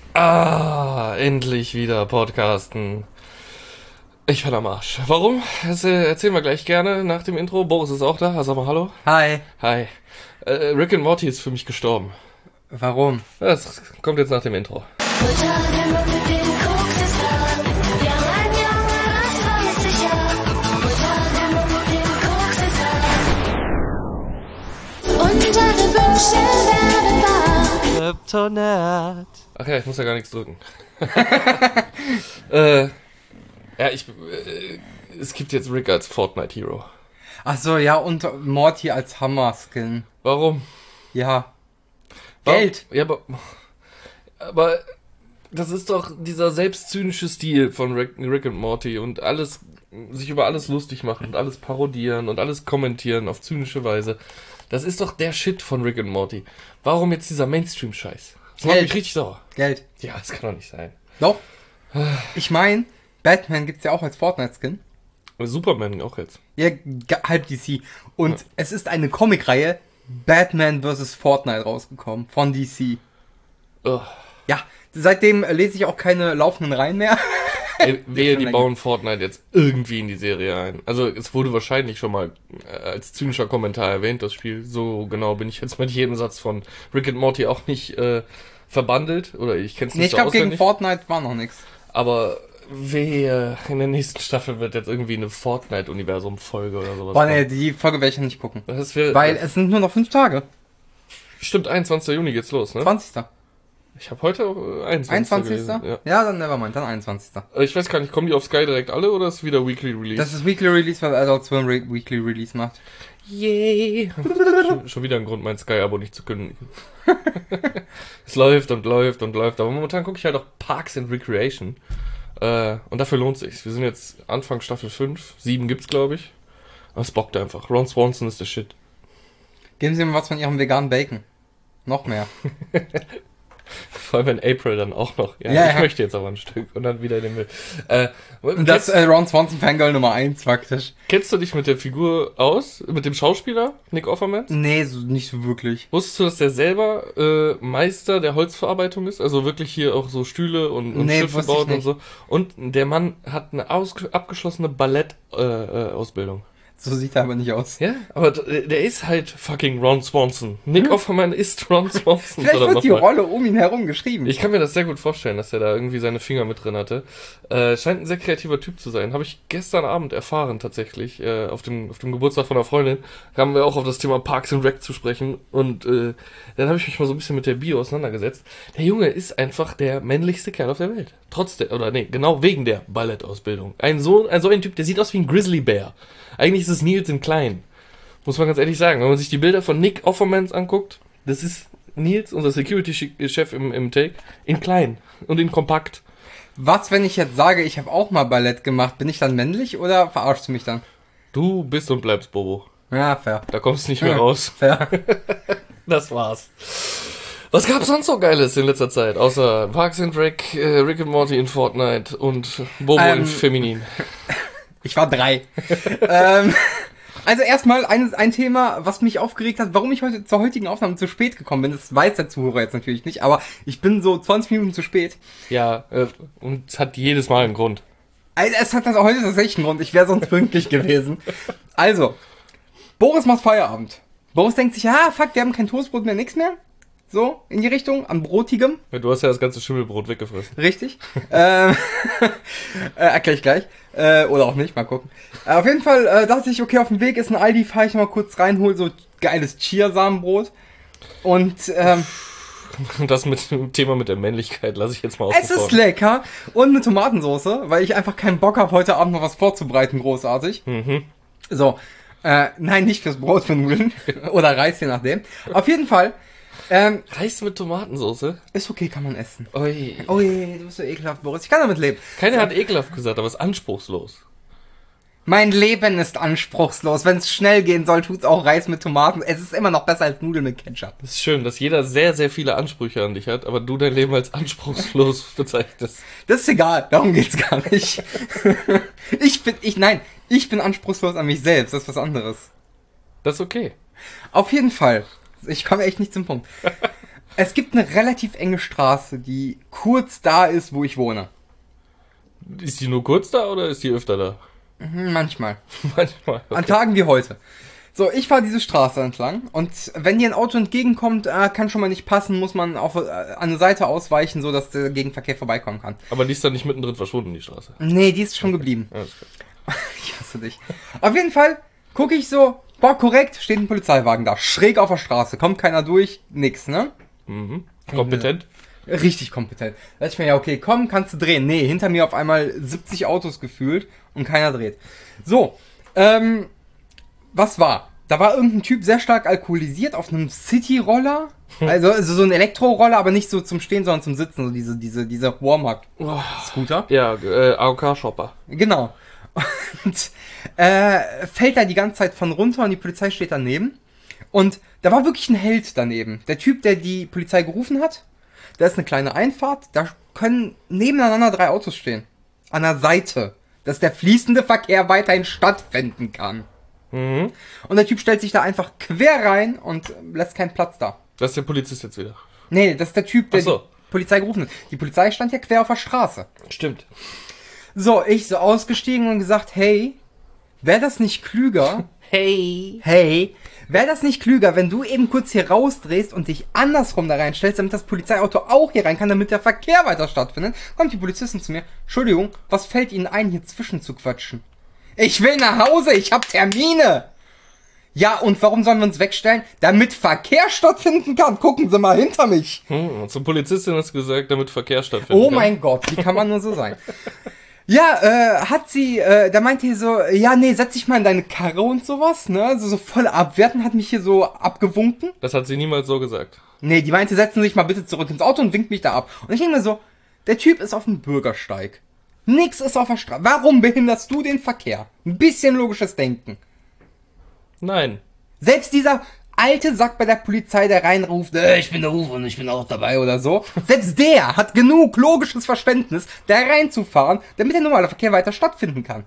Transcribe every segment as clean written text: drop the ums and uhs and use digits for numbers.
Endlich wieder Podcasten. Ich bin am Arsch. Warum? Das erzählen wir gleich gerne nach dem Intro. Boris ist auch da. Sag mal hallo. Hi. Hi. Rick and Morty ist für mich gestorben. Warum? Das kommt jetzt nach dem Intro. Kryptonat. Ach ja, ich muss ja gar nichts drücken. Es gibt jetzt Rick als Fortnite-Hero. Ach so, ja, und Morty als Hammer-Skin. Warum? Ja. Geld. Ja, aber das ist doch dieser selbstzynische Stil von Rick and Morty und alles, sich über alles lustig machen und alles parodieren und alles kommentieren auf zynische Weise. Das ist doch der Shit von Rick and Morty. Warum jetzt dieser Mainstream-Scheiß? Das macht mich richtig sauer. Geld. Ja, das kann doch nicht sein. Doch. Ich meine, Batman gibt's ja auch als Fortnite-Skin. Superman auch jetzt. Ja, halb DC. Und es ist eine Comicreihe Batman vs. Fortnite rausgekommen von DC. Oh. Ja, seitdem lese ich auch keine laufenden Reihen mehr. Ey, wehe, die bauen Fortnite jetzt irgendwie in die Serie ein. Also es wurde wahrscheinlich schon mal als zynischer Kommentar erwähnt, das Spiel. So genau bin ich jetzt mit jedem Satz von Rick and Morty auch nicht verbandelt. Oder ich kenn's nicht Nee, ich glaube, gegen Fortnite war noch nichts. Aber wehe, in der nächsten Staffel wird jetzt irgendwie eine Fortnite-Universum-Folge oder sowas. Boah, nee, die Folge werde ich ja nicht gucken. Das wär, Weil es sind nur noch 5 Tage. Stimmt, 21. Juni geht's los, ne? 20. Ich habe heute 21. 21. gelesen, ja. Ja, dann nevermind, dann 21. Ich weiß gar nicht, kommen die auf Sky direkt alle oder ist es wieder Weekly Release? Das ist Weekly Release, weil Adult Swim Weekly Release macht. Yay! Schon wieder ein Grund, mein Sky-Abo nicht zu kündigen. Es läuft und läuft und läuft, aber momentan gucke ich halt auch Parks and Recreation. Und dafür lohnt sich's. Wir sind jetzt Anfang Staffel 5, 7 gibt's, glaube ich. Aber es bockt einfach. Ron Swanson ist der Shit. Geben Sie mir was von Ihrem veganen Bacon. Noch mehr. Vor allem wenn April dann auch noch. Ja, Ja, ich ja. möchte jetzt aber ein Stück und dann wieder den Müll. Und das Ron Swanson Fangirl Nummer 1 faktisch. Kennst du dich mit der Figur aus? Mit dem Schauspieler? Nick Offerman? Nee, so, nicht so wirklich. Wusstest du, dass der selber Meister der Holzverarbeitung ist? Also wirklich hier auch so Stühle und Nee, Schiffe wusste ich baut und nicht. so. Und der Mann hat eine abgeschlossene Ballett-Ausbildung. So sieht er aber nicht aus. Ja, aber der ist halt fucking Ron Swanson. Nick Offerman ist Ron Swanson. Vielleicht wird die nochmal. Rolle um ihn herum geschrieben. Ich kann mir das sehr gut vorstellen, dass er da irgendwie seine Finger mit drin hatte. Scheint ein sehr kreativer Typ zu sein. Habe ich gestern Abend erfahren tatsächlich. Auf dem Geburtstag von einer Freundin kamen wir auch auf das Thema Parks and Rec zu sprechen. Und dann habe ich mich mal so ein bisschen mit der Bio auseinandergesetzt. Der Junge ist einfach der männlichste Kerl auf der Welt. Genau wegen der Ballettausbildung. So ein Typ, der sieht aus wie ein Grizzly Bear. Eigentlich ist es Nils in klein. Muss man ganz ehrlich sagen. Wenn man sich die Bilder von Nick Offermans anguckt, das ist Nils, unser Security-Chef im Take, in klein und in kompakt. Was, wenn ich jetzt sage, ich habe auch mal Ballett gemacht? Bin ich dann männlich oder verarschst du mich dann? Du bist und bleibst Bobo. Ja, fair. Da kommst du nicht mehr raus. Fair. Das war's. Was gab's sonst so Geiles in letzter Zeit? Außer Parks and Rec, Rick and Morty in Fortnite und Bobo in Feminin. Ich war 3. Also erstmal ein Thema, was mich aufgeregt hat, warum ich heute zur heutigen Aufnahme zu spät gekommen bin. Das weiß der Zuhörer jetzt natürlich nicht, aber ich bin so 20 Minuten zu spät. Ja, und es hat jedes Mal einen Grund. Also es hat das heute tatsächlich einen Grund, ich wäre sonst pünktlich gewesen. Also, Boris macht Feierabend. Boris denkt sich, ja, fuck, wir haben kein Toastbrot mehr, nix mehr. So, in die Richtung, an Brotigem. Ja, du hast ja das ganze Schimmelbrot weggefressen. Richtig. Erkläre ich gleich. Oder auch nicht, mal gucken. Auf jeden Fall dachte ich, okay, auf dem Weg ist ein Aldi, fahre ich mal kurz rein, hol so geiles Chiasamenbrot. Und Das mit dem Thema mit der Männlichkeit lasse ich jetzt mal außen es ist vor. lecker. Und eine Tomatensauce, weil ich einfach keinen Bock habe, heute Abend noch was vorzubereiten, großartig. Mhm. So, nein, nicht fürs Brot, für Nudeln. Oder Reis, je nachdem. Auf jeden Fall, Reis mit Tomatensauce? ist okay, kann man essen. Ui. Ui, du bist so ekelhaft, Boris. Ich kann damit leben. Keiner hat ekelhaft gesagt, aber es ist anspruchslos. Mein Leben ist anspruchslos. Wenn es schnell gehen soll, tut's auch Reis mit Tomaten. Es ist immer noch besser als Nudeln mit Ketchup. Es ist schön, dass jeder sehr, sehr viele Ansprüche an dich hat, aber du dein Leben als anspruchslos bezeichnest. Das ist egal, darum geht's gar nicht. Ich bin anspruchslos an mich selbst, das ist was anderes. Das ist okay. Auf jeden Fall. Ich komme echt nicht zum Punkt. Es gibt eine relativ enge Straße, die kurz da ist, wo ich wohne. Ist die nur kurz da oder ist die öfter da? Manchmal. Manchmal. Okay. An Tagen wie heute. So, ich fahre diese Straße entlang und wenn dir ein Auto entgegenkommt, kann schon mal nicht passen, muss man an eine Seite ausweichen, so dass der Gegenverkehr vorbeikommen kann. Aber die ist dann nicht mittendrin verschwunden, die Straße. Nee, die ist schon geblieben. Alles klar. Ich hasse dich. Auf jeden Fall gucke ich so, boah, korrekt, steht ein Polizeiwagen da, schräg auf der Straße, kommt keiner durch, nix, ne? Mhm. Kompetent? Richtig kompetent. Da dachte ich mir, ja, okay, komm, kannst du drehen. Nee, hinter mir auf einmal 70 Autos gefühlt und keiner dreht. So, was war? Da war irgendein Typ sehr stark alkoholisiert auf einem City-Roller. Also so ein Elektroroller, aber nicht so zum Stehen, sondern zum Sitzen. So diese Walmart-Scooter. Ja, AOK-Shopper. Genau. Und fällt da die ganze Zeit von runter und die Polizei steht daneben. Und da war wirklich ein Held daneben. Der Typ, der die Polizei gerufen hat, da ist eine kleine Einfahrt, da können nebeneinander 3 Autos stehen. An der Seite. Dass der fließende Verkehr weiterhin stattfinden kann. Mhm. Und der Typ stellt sich da einfach quer rein und lässt keinen Platz da. Das ist der Polizist jetzt wieder. Nee, das ist der Typ, der Ach so. die Polizei gerufen hat. Die Polizei stand ja quer auf der Straße. Stimmt. So, ich so ausgestiegen und gesagt, hey, wäre das nicht klüger? Hey, wäre das nicht klüger, wenn du eben kurz hier rausdrehst und dich andersrum da reinstellst, damit das Polizeiauto auch hier rein kann, damit der Verkehr weiter stattfindet? Kommt die Polizistin zu mir. Entschuldigung, was fällt Ihnen ein, hier zwischen zu quatschen? Ich will nach Hause, ich hab Termine. Ja, und warum sollen wir uns wegstellen? Damit Verkehr stattfinden kann. Gucken Sie mal hinter mich. Zur Polizistin hast du gesagt, damit Verkehr stattfindet. Oh mein Gott, wie kann man nur so sein? Ja, da meinte sie so, ja, nee, setz dich mal in deine Karre und sowas, ne? Also so voll abwerten, hat mich hier so abgewunken. Das hat sie niemals so gesagt. Nee, die meinte, setzen Sie sich mal bitte zurück ins Auto und winkt mich da ab. Und ich denke mir so, der Typ ist auf dem Bürgersteig. Nix ist auf der Straße. Warum behinderst du den Verkehr? Ein bisschen logisches Denken. Nein. Selbst dieser alte Sack bei der Polizei, der reinruft, ich bin der Ruf und ich bin auch dabei oder so. Selbst der hat genug logisches Verständnis, da reinzufahren, damit der normale Verkehr weiter stattfinden kann.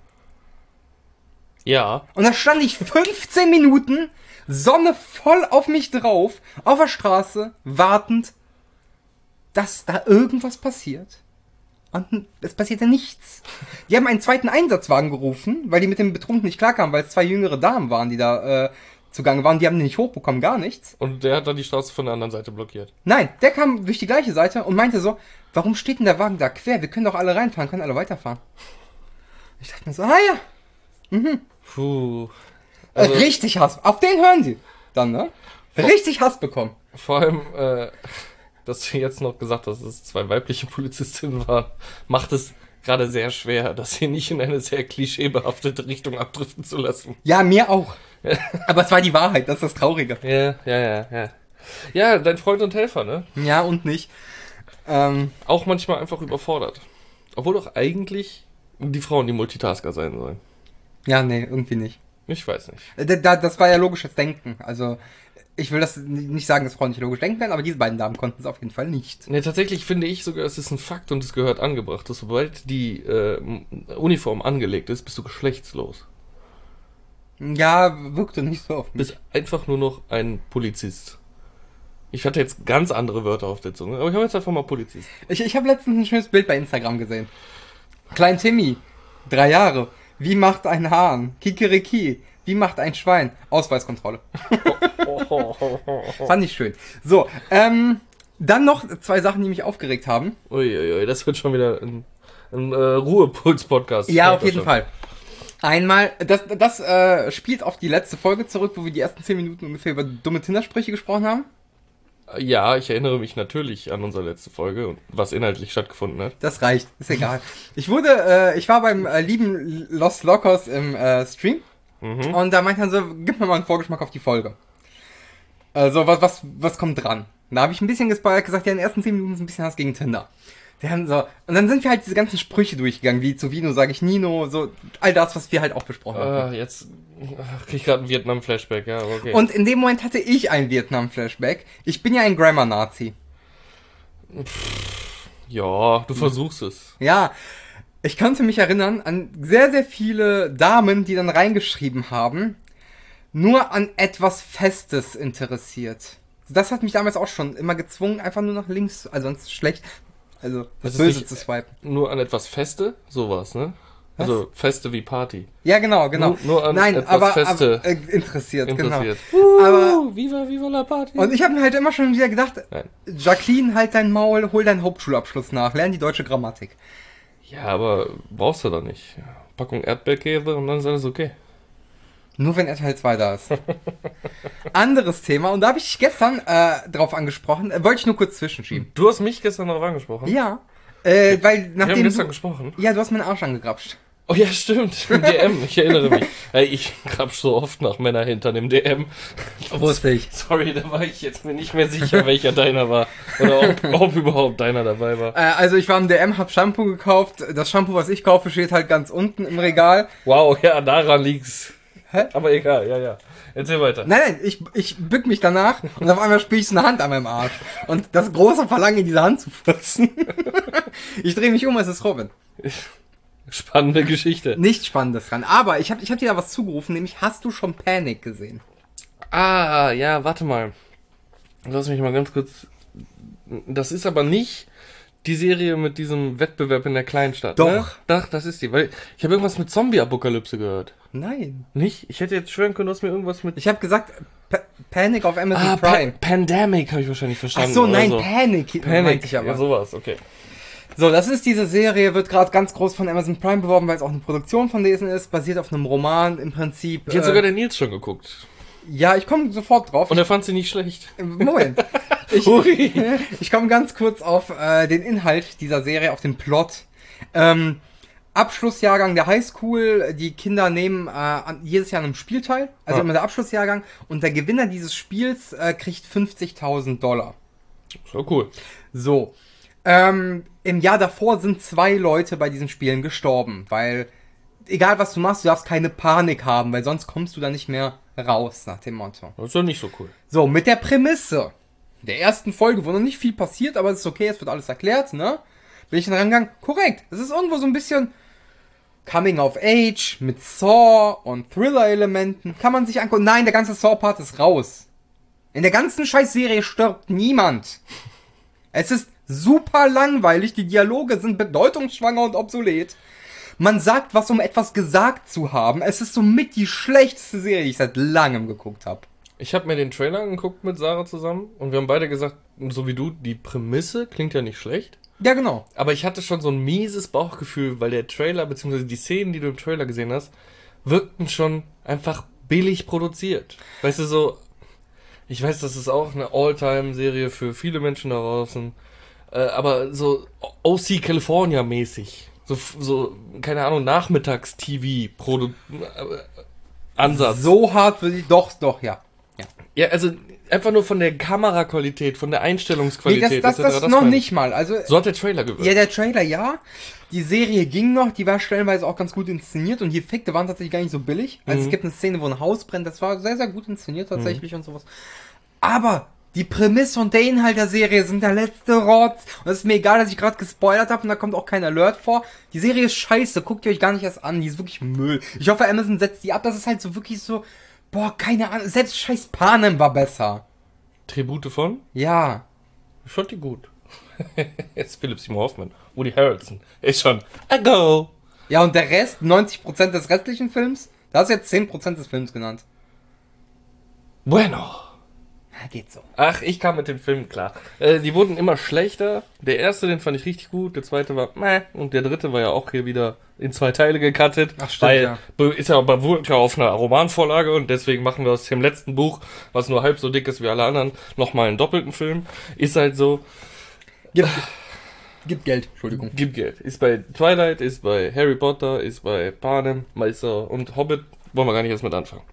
Ja. Und da stand ich 15 Minuten, Sonne voll auf mich drauf, auf der Straße, wartend, dass da irgendwas passiert. Und es passierte nichts. Die haben einen zweiten Einsatzwagen gerufen, weil die mit dem Betrunkenen nicht klarkamen, weil es 2 jüngere Damen waren, die da zugange waren. Die haben den nicht hochbekommen, gar nichts. Und der hat dann die Straße von der anderen Seite blockiert. Nein, der kam durch die gleiche Seite und meinte so, warum steht denn der Wagen da quer? Wir können doch alle reinfahren, können alle weiterfahren. Ich dachte mir so, ja. Puh. Richtig Hass. Auf den hören sie dann, ne? Richtig Hass bekommen. Vor allem, dass du jetzt noch gesagt hast, dass es 2 weibliche Polizistinnen waren, macht es gerade sehr schwer, das hier nicht in eine sehr klischeebehaftete Richtung abdriften zu lassen. Ja, mir auch. Aber es war die Wahrheit, das ist das Traurige. Ja. Ja, dein Freund und Helfer, ne? Ja, und nicht. Auch manchmal einfach überfordert. Obwohl doch eigentlich die Frauen die Multitasker sein sollen. Ja, nee, irgendwie nicht. Ich weiß nicht. Das war ja logisches Denken. Also, ich will das nicht sagen, dass Frauen nicht logisch denken werden, aber diese beiden Damen konnten es auf jeden Fall nicht. Ne, tatsächlich finde ich sogar, es ist ein Fakt und es gehört angebracht, dass sobald die Uniform angelegt ist, bist du geschlechtslos. Ja, wirkte nicht so auf mich. Bist einfach nur noch ein Polizist. Ich hatte jetzt ganz andere Wörter auf der Zunge, aber ich habe jetzt einfach mal Polizist. Ich habe letztens ein schönes Bild bei Instagram gesehen. Klein Timmy, 3 Jahre. Wie macht ein Hahn? Kikeriki. Wie macht ein Schwein? Ausweiskontrolle. Fand ich schön. So, dann noch 2 Sachen, die mich aufgeregt haben. Uiuiui, das wird schon wieder ein Ruhepuls-Podcast. Ja, auf jeden Fall. Einmal, das spielt auf die letzte Folge zurück, wo wir die ersten 10 Minuten ungefähr über dumme Tindersprüche gesprochen haben. Ja, ich erinnere mich natürlich an unsere letzte Folge und was inhaltlich stattgefunden hat. Das reicht, ist egal. Ich war beim lieben Los Locos im Stream und da meinte er so, gib mir mal einen Vorgeschmack auf die Folge. Also, was kommt dran? Da habe ich ein bisschen gespoilert, gesagt, ja, in den ersten 10 Minuten ist ein bisschen Hass gegen Tinder. Und dann sind wir halt diese ganzen Sprüche durchgegangen, wie zu Vino sage ich Nino, so all das, was wir halt auch besprochen haben. Jetzt krieg ich gerade einen Vietnam-Flashback, ja, okay. Und in dem Moment hatte ich einen Vietnam-Flashback. Ich bin ja ein Grammar-Nazi. Ja, du versuchst es. Ja, ich konnte mich erinnern an sehr, sehr viele Damen, die dann reingeschrieben haben, nur an etwas Festes interessiert. das hat mich damals auch schon immer gezwungen, einfach nur nach links, also sonst schlecht, also Das ist böse nicht zu swipen. Nur an etwas Feste? Sowas, ne? Was? Also Feste wie Party. Ja, genau. Nur an Nein, etwas aber, Feste interessiert, genau. Aber viva la Party. Und ich habe mir halt immer schon wieder gedacht, Nein. Jacqueline, halt dein Maul, hol deinen Hauptschulabschluss nach, lern die deutsche Grammatik. Ja, aber brauchst du doch nicht. Packung Erdbeerkäse und dann ist alles okay. Nur wenn Teil 2 da ist. Anderes Thema, und da habe ich dich gestern drauf angesprochen, wollte ich nur kurz zwischenschieben. Du hast mich gestern darauf angesprochen. Ja, weil Wir haben nachdem gestern du... gesprochen. Ja, du hast meinen Arsch angegrapscht. Oh ja, stimmt. Im DM, ich erinnere mich. Ey, ich grapsch so oft nach Männer hinter dem DM. Wusste ich. Sorry, da war ich jetzt mir nicht mehr sicher, welcher deiner war. Oder ob überhaupt deiner dabei war. Also ich war im DM, hab Shampoo gekauft. Das Shampoo, was ich kaufe, steht halt ganz unten im Regal. Wow, ja, daran liegt's. Hä? Aber egal, ja. Erzähl weiter. Nein, ich bück mich danach und auf einmal spüre ich so eine Hand an meinem Arsch. Und das große Verlangen, in diese Hand zu putzen. Ich drehe mich um, es ist Robin. Spannende Geschichte. Nichts Spannendes dran. Aber ich hab dir da was zugerufen, nämlich hast du schon Panic gesehen? Ah, ja, warte mal. Lass mich mal ganz kurz... Das ist aber nicht die Serie mit diesem Wettbewerb in der Kleinstadt, Doch. ne? Doch, das ist die. Weil ich habe irgendwas mit Zombie-Apokalypse gehört. Nein. Nicht? Ich hätte jetzt schwören können, du hast mir irgendwas mit... Ich habe gesagt, Panic auf Amazon Prime. Pandemic habe ich wahrscheinlich verstanden. Ach so, nein, oder so. Panic meinte ich aber. Ja, sowas, okay. So, das ist diese Serie, wird gerade ganz groß von Amazon Prime beworben, weil es auch eine Produktion von denen ist, basiert auf einem Roman im Prinzip. Die hat sogar der Nils schon geguckt. Ja, ich komme sofort drauf. Und er fand sie nicht schlecht. Moment. Ui. Ich komme ganz kurz auf den Inhalt dieser Serie, auf den Plot. Abschlussjahrgang der Highschool, die Kinder nehmen jedes Jahr an einem Spiel teil, also immer der Abschlussjahrgang, und der Gewinner dieses Spiels kriegt $50.000. So cool. So. Im Jahr davor sind 2 Leute bei diesen Spielen gestorben, weil egal was du machst, du darfst keine Panik haben, weil sonst kommst du da nicht mehr raus, nach dem Motto. Das ist doch nicht so cool. So, mit der Prämisse der ersten Folge, wo noch nicht viel passiert, aber es ist okay, es wird alles erklärt, ne? Bin ich dann rangegangen, korrekt, es ist irgendwo so ein bisschen Coming of Age mit Saw und Thriller-Elementen, kann man sich angucken. Nein, der ganze Saw-Part ist raus. In der ganzen Scheiß-Serie stirbt niemand. Es ist super langweilig, die Dialoge sind bedeutungsschwanger und obsolet. Man sagt was, um etwas gesagt zu haben. Es ist somit die schlechteste Serie, die ich seit langem geguckt habe. Ich habe mir den Trailer angeguckt mit Sarah zusammen und wir haben beide gesagt, so wie du, die Prämisse klingt ja nicht schlecht. Ja, genau. Aber ich hatte schon so ein mieses Bauchgefühl, weil der Trailer, beziehungsweise die Szenen, die du im Trailer gesehen hast, wirkten schon einfach billig produziert. Weißt du, so, ich weiß, das ist auch eine All-Time-Serie für viele Menschen da draußen, aber so OC California mäßig. So, keine Ahnung, Nachmittags-TV-Ansatz. So hart würde ich, doch, ja. Ja, also einfach nur von der Kameraqualität, von der Einstellungsqualität. Nee, das etc., noch meine ich. nicht mal. Also, So hat der Trailer gewirkt. ja, der Trailer, ja. Die Serie ging noch, die war stellenweise auch ganz gut inszeniert und die Effekte waren tatsächlich gar nicht so billig. Also es gibt eine Szene, wo ein Haus brennt, das war sehr, sehr gut inszeniert tatsächlich und sowas. Aber die Prämisse und der Inhalt der Serie sind der letzte Rotz. Und es ist mir egal, dass ich gerade gespoilert habe und da kommt auch kein Alert vor. Die Serie ist scheiße, guckt ihr euch gar nicht erst an, die ist wirklich Müll. Ich hoffe, Amazon setzt die ab, das ist halt so wirklich so, boah, keine Ahnung, selbst scheiß Panem war besser. Tribute von? Ja. Ich fand die gut. Jetzt Philip Seymour Hoffman. Woody Harrelson. Ist schon a go. Ja, und der Rest, 90% des restlichen Films, da hast du jetzt 10% des Films genannt. Bueno. Ja, geht so. Ach, ich kam mit den Filmen klar. Die wurden immer schlechter. Der erste, den fand ich richtig gut. Der zweite war meh. Und der dritte war ja auch hier wieder in 2 Teile gecuttet. Ach, stimmt, weil ja. Ist ja beruht ja auf einer Romanvorlage und deswegen machen wir aus dem letzten Buch, was nur halb so dick ist wie alle anderen, nochmal einen doppelten Film. Ist halt so. Gib Geld, Entschuldigung. Gibt Geld. Ist bei Twilight, ist bei Harry Potter, ist bei Panem, Meister und Hobbit. Wollen wir gar nicht erst mit anfangen.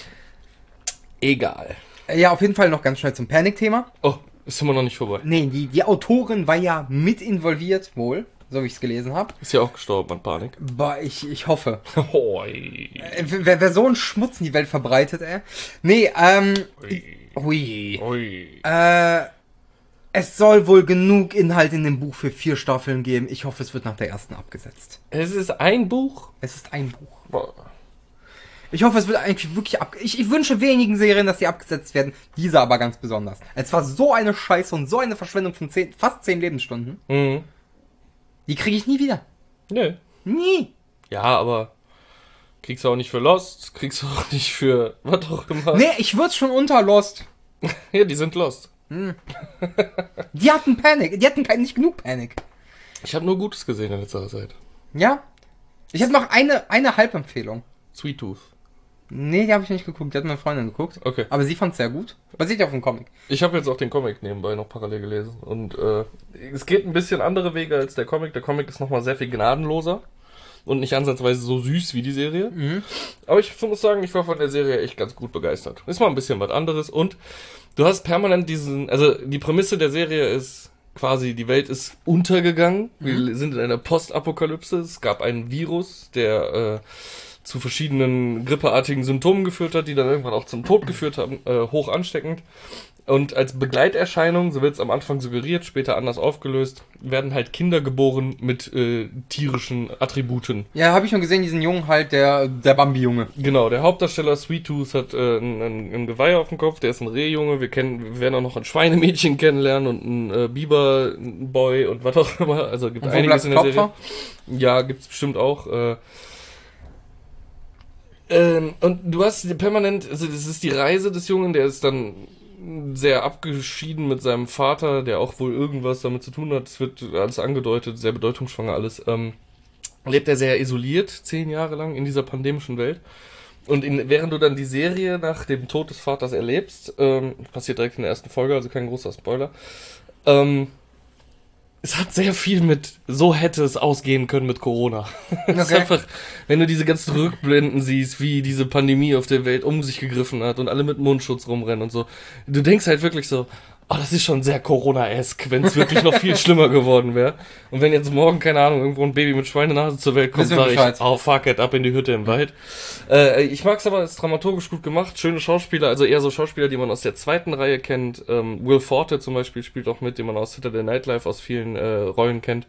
Egal. Ja, auf jeden Fall noch ganz schnell zum Panic-Thema. Oh, ist immer noch nicht vorbei. Nee, die Autorin war ja mit involviert, wohl, so wie ich es gelesen habe. Ist ja auch gestorben an Panik. Boah, ich hoffe. Hoi. Wer so einen Schmutz in die Welt verbreitet, ey. Nee, hui. Ui. Es soll wohl genug Inhalt in dem Buch für 4 Staffeln geben. Ich hoffe, es wird nach der ersten abgesetzt. Es ist ein Buch. Es ist ein Buch. Boah. Ich hoffe, es wird eigentlich wirklich ich wünsche wenigen Serien, dass sie abgesetzt werden. Diese aber ganz besonders. Es war so eine Scheiße und so eine Verschwendung von fast 10 Lebensstunden. Mhm. Die kriege ich nie wieder. Nee. Nie. Ja, aber kriegst du auch nicht für Lost, kriegst du auch nicht für was auch immer. Nee, ich würde schon unter Lost. Ja, die sind Lost. Die hatten Panik. Die hatten nicht genug Panik. Ich habe nur Gutes gesehen in letzter Zeit. Ja? Ich habe noch eine Halbempfehlung. Sweet Tooth. Nee, die habe ich nicht geguckt. Die hat meine Freundin geguckt. Okay. Aber sie fand es sehr gut. Basiert ja auf dem Comic. Ich habe jetzt auch den Comic nebenbei noch parallel gelesen. Und es geht ein bisschen andere Wege als der Comic. Der Comic ist nochmal sehr viel gnadenloser. Und nicht ansatzweise so süß wie die Serie. Mhm. Aber ich muss sagen, ich war von der Serie echt ganz gut begeistert. Ist mal ein bisschen was anderes. Und du hast permanent also die Prämisse der Serie ist quasi, die Welt ist untergegangen. Wir sind in einer Postapokalypse. Es gab einen Virus, der zu verschiedenen grippeartigen Symptomen geführt hat, die dann irgendwann auch zum Tod geführt haben, hoch ansteckend. Und als Begleiterscheinung, so wird es am Anfang suggeriert, später anders aufgelöst, werden halt Kinder geboren mit tierischen Attributen. Ja, habe ich schon gesehen, diesen Jungen halt, der Bambi-Junge. Genau, der Hauptdarsteller Sweet Tooth hat ein Geweih auf dem Kopf, der ist ein Rehjunge, wir werden auch noch ein Schweinemädchen kennenlernen und einen Biberboy und was auch immer. Also gibt Und wo einiges bleibt in der Klopfer? Serie. Ja, gibt's bestimmt auch. Und du hast permanent, also das ist die Reise des Jungen, der ist dann sehr abgeschieden mit seinem Vater, der auch wohl irgendwas damit zu tun hat. Es wird alles angedeutet, sehr bedeutungsschwanger alles. Lebt er sehr isoliert, 10 Jahre lang in dieser pandemischen Welt. Und während du dann die Serie nach dem Tod des Vaters erlebst, passiert direkt in der ersten Folge, also kein großer Spoiler, es hat sehr viel mit, so hätte es ausgehen können mit Corona. Es ist einfach, wenn du diese ganzen Rückblenden siehst, wie diese Pandemie auf der Welt um sich gegriffen hat und alle mit Mundschutz rumrennen und so. Du denkst halt wirklich so, oh, das ist schon sehr Corona-esque, wenn es wirklich noch viel schlimmer geworden wäre. Und wenn jetzt morgen, keine Ahnung, irgendwo ein Baby mit Schweinenase zur Welt kommt, sage ich, oh fuck it, ab in die Hütte im Wald. Ich mag's aber, es ist dramaturgisch gut gemacht, schöne Schauspieler, also eher so Schauspieler, die man aus der zweiten Reihe kennt. Will Forte zum Beispiel spielt auch mit, den man aus Saturday Night Live aus vielen Rollen kennt.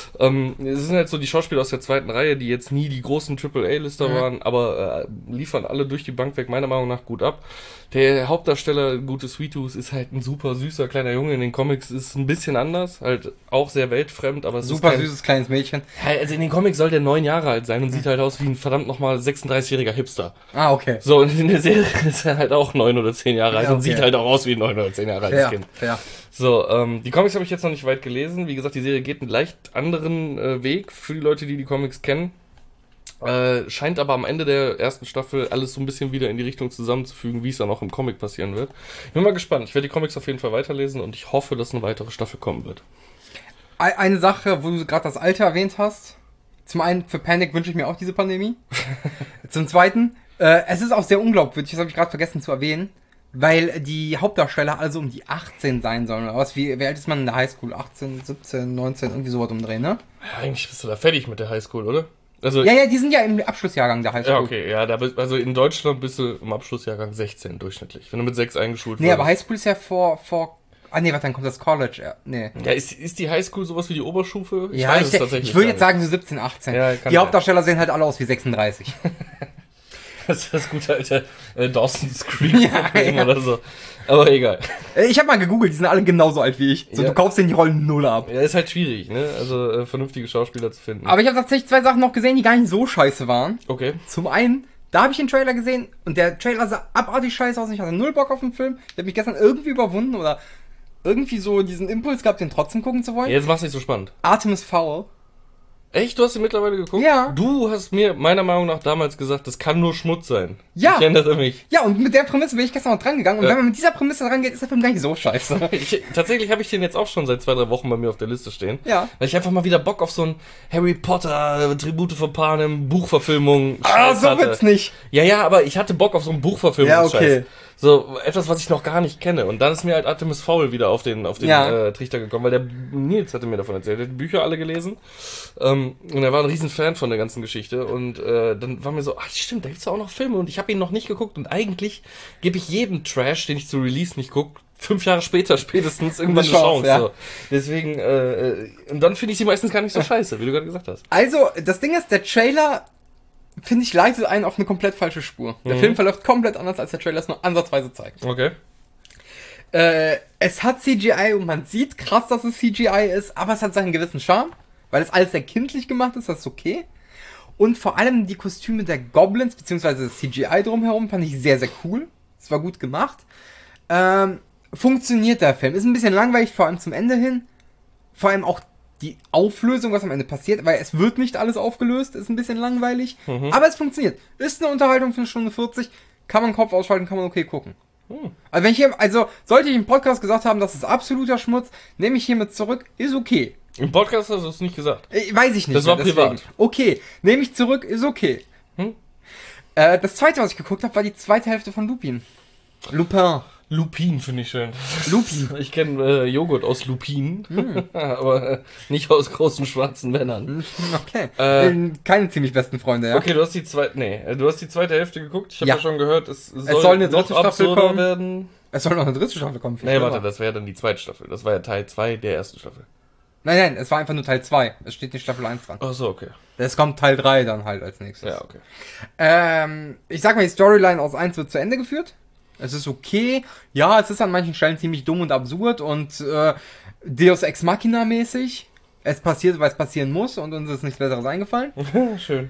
Es sind halt so die Schauspieler aus der zweiten Reihe, die jetzt nie die großen AAA-Lister waren, aber liefern alle durch die Bank weg meiner Meinung nach gut ab. Der Hauptdarsteller, gute Sweet Tooth, ist halt ein super süßer kleiner Junge. In den Comics ist es ein bisschen anders, halt auch sehr weltfremd, aber es super ist süßes kleines Mädchen. Also in den Comics soll der 9 Jahre alt sein und sieht halt aus wie ein verdammt nochmal 36-jähriger Hipster. Ah, okay. So, und in der Serie ist er halt auch 9 oder 10 Jahre alt und sieht halt auch aus wie ein 9 oder 10 Jahre altes Kind. Ja. So, die Comics habe ich jetzt noch nicht weit gelesen. Wie gesagt, die Serie geht einen leicht anderen Weg für die Leute, die Comics kennen. Scheint aber am Ende der ersten Staffel alles so ein bisschen wieder in die Richtung zusammenzufügen, wie es dann auch im Comic passieren wird. Ich bin mal gespannt. Ich werde die Comics auf jeden Fall weiterlesen und ich hoffe, dass eine weitere Staffel kommen wird. Eine Sache, wo du gerade das Alter erwähnt hast. Zum einen, für Panic wünsche ich mir auch diese Pandemie. Zum zweiten, es ist auch sehr unglaubwürdig, das habe ich gerade vergessen zu erwähnen, weil die Hauptdarsteller also um die 18 sein sollen. Oder was? Wie alt ist man in der Highschool? 18, 17, 19, irgendwie sowas umdrehen, ne? Ja, eigentlich bist du da fertig mit der Highschool, oder? Also, ja, die sind ja im Abschlussjahrgang der Highschool. Ja, okay, ja, also in Deutschland bist du im Abschlussjahrgang 16 durchschnittlich, wenn du mit 6 eingeschult wirst. Nee, aber Highschool ist ja vor warte, dann kommt das College. Nee. Ja, ist die Highschool sowas wie die Oberstufe? Ich würde jetzt sagen so 17, 18. Ja, die Hauptdarsteller sehen halt alle aus wie 36. Das ist das gute alte Dawson's Creek oder so. Aber egal. Ich habe mal gegoogelt, die sind alle genauso alt wie ich. So, du kaufst denen die Rollen null ab. Ja, ist halt schwierig, ne? Also vernünftige Schauspieler zu finden. Aber ich habe tatsächlich 2 Sachen noch gesehen, die gar nicht so scheiße waren. Okay. Zum einen, da habe ich den Trailer gesehen und der Trailer sah abartig scheiße aus. Ich hatte null Bock auf den Film. Ich habe mich gestern irgendwie überwunden oder irgendwie so diesen Impuls gehabt, den trotzdem gucken zu wollen. Jetzt mach's nicht so spannend. Artemis Fowl. Echt? Du hast ihn mittlerweile geguckt? Ja. Du hast mir meiner Meinung nach damals gesagt, das kann nur Schmutz sein. Ja. Ich erinnere mich. Ja, und mit der Prämisse bin ich gestern noch dran gegangen. Und wenn man mit dieser Prämisse dran geht, ist der Film gar nicht so scheiße. Tatsächlich habe ich den jetzt auch schon seit 2-3 Wochen bei mir auf der Liste stehen. Ja. Weil ich einfach mal wieder Bock auf so ein Harry Potter, Tribute von Panem, Buchverfilmung. So wird's nicht. Ja, aber ich hatte Bock auf so einen Buchverfilmung. Ja, okay. So, etwas, was ich noch gar nicht kenne. Und dann ist mir halt Artemis Fowl wieder auf den Trichter gekommen, weil der Nils hatte mir davon erzählt. Er hat die Bücher alle gelesen. Und er war ein riesen Fan von der ganzen Geschichte. Und dann war mir so, ach stimmt, da gibt's ja auch noch Filme. Und ich habe ihn noch nicht geguckt. Und eigentlich gebe ich jedem Trash, den ich zu Release nicht gucke, 5 Jahre später spätestens irgendwann eine Chance. Ja. So. Deswegen, und dann finde ich sie meistens gar nicht so scheiße, wie du gerade gesagt hast. Also, das Ding ist, der Trailer finde ich, leitet einen auf eine komplett falsche Spur. Der Film verläuft komplett anders, als der Trailer es nur ansatzweise zeigt. Okay. Es hat CGI und man sieht krass, dass es CGI ist, aber es hat seinen gewissen Charme, weil es alles sehr kindlich gemacht ist, das ist okay. Und vor allem die Kostüme der Goblins, beziehungsweise das CGI drumherum, fand ich sehr, sehr cool. Es war gut gemacht. Funktioniert der Film. Ist ein bisschen langweilig, vor allem zum Ende hin. Vor allem auch die Auflösung, was am Ende passiert, weil es wird nicht alles aufgelöst, ist ein bisschen langweilig. Aber es funktioniert. Ist eine Unterhaltung für eine Stunde 40, kann man Kopf ausschalten, kann man okay gucken. Also sollte ich im Podcast gesagt haben, das ist absoluter Schmutz, nehme ich hiermit zurück, ist okay. Im Podcast hast du es nicht gesagt. Weiß ich nicht. Das war privat. Okay, nehme ich zurück, ist okay. Das zweite, was ich geguckt habe, war die zweite Hälfte von Lupin. Lupin finde ich schön. Lupin. Ich kenne Joghurt aus Lupin, aber nicht aus großen schwarzen Männern. Okay. Keine ziemlich besten Freunde, ja. Okay, du hast die zweite Hälfte geguckt. Ich habe ja schon gehört, es soll eine dritte Staffel kommen. Werden. Es soll noch eine dritte Staffel kommen. Nee, warte, das wäre dann die zweite Staffel. Das war ja Teil 2 der ersten Staffel. Nein, es war einfach nur Teil 2. Es steht nicht Staffel 1 dran. Ach so, okay. Es kommt Teil 3 dann halt als nächstes. Ja, okay. Ich sag mal, die Storyline aus 1 wird zu Ende geführt. Es ist okay. Ja, es ist an manchen Stellen ziemlich dumm und absurd und Deus Ex Machina mäßig. Es passiert, weil es passieren muss und uns ist nichts Besseres eingefallen. Schön.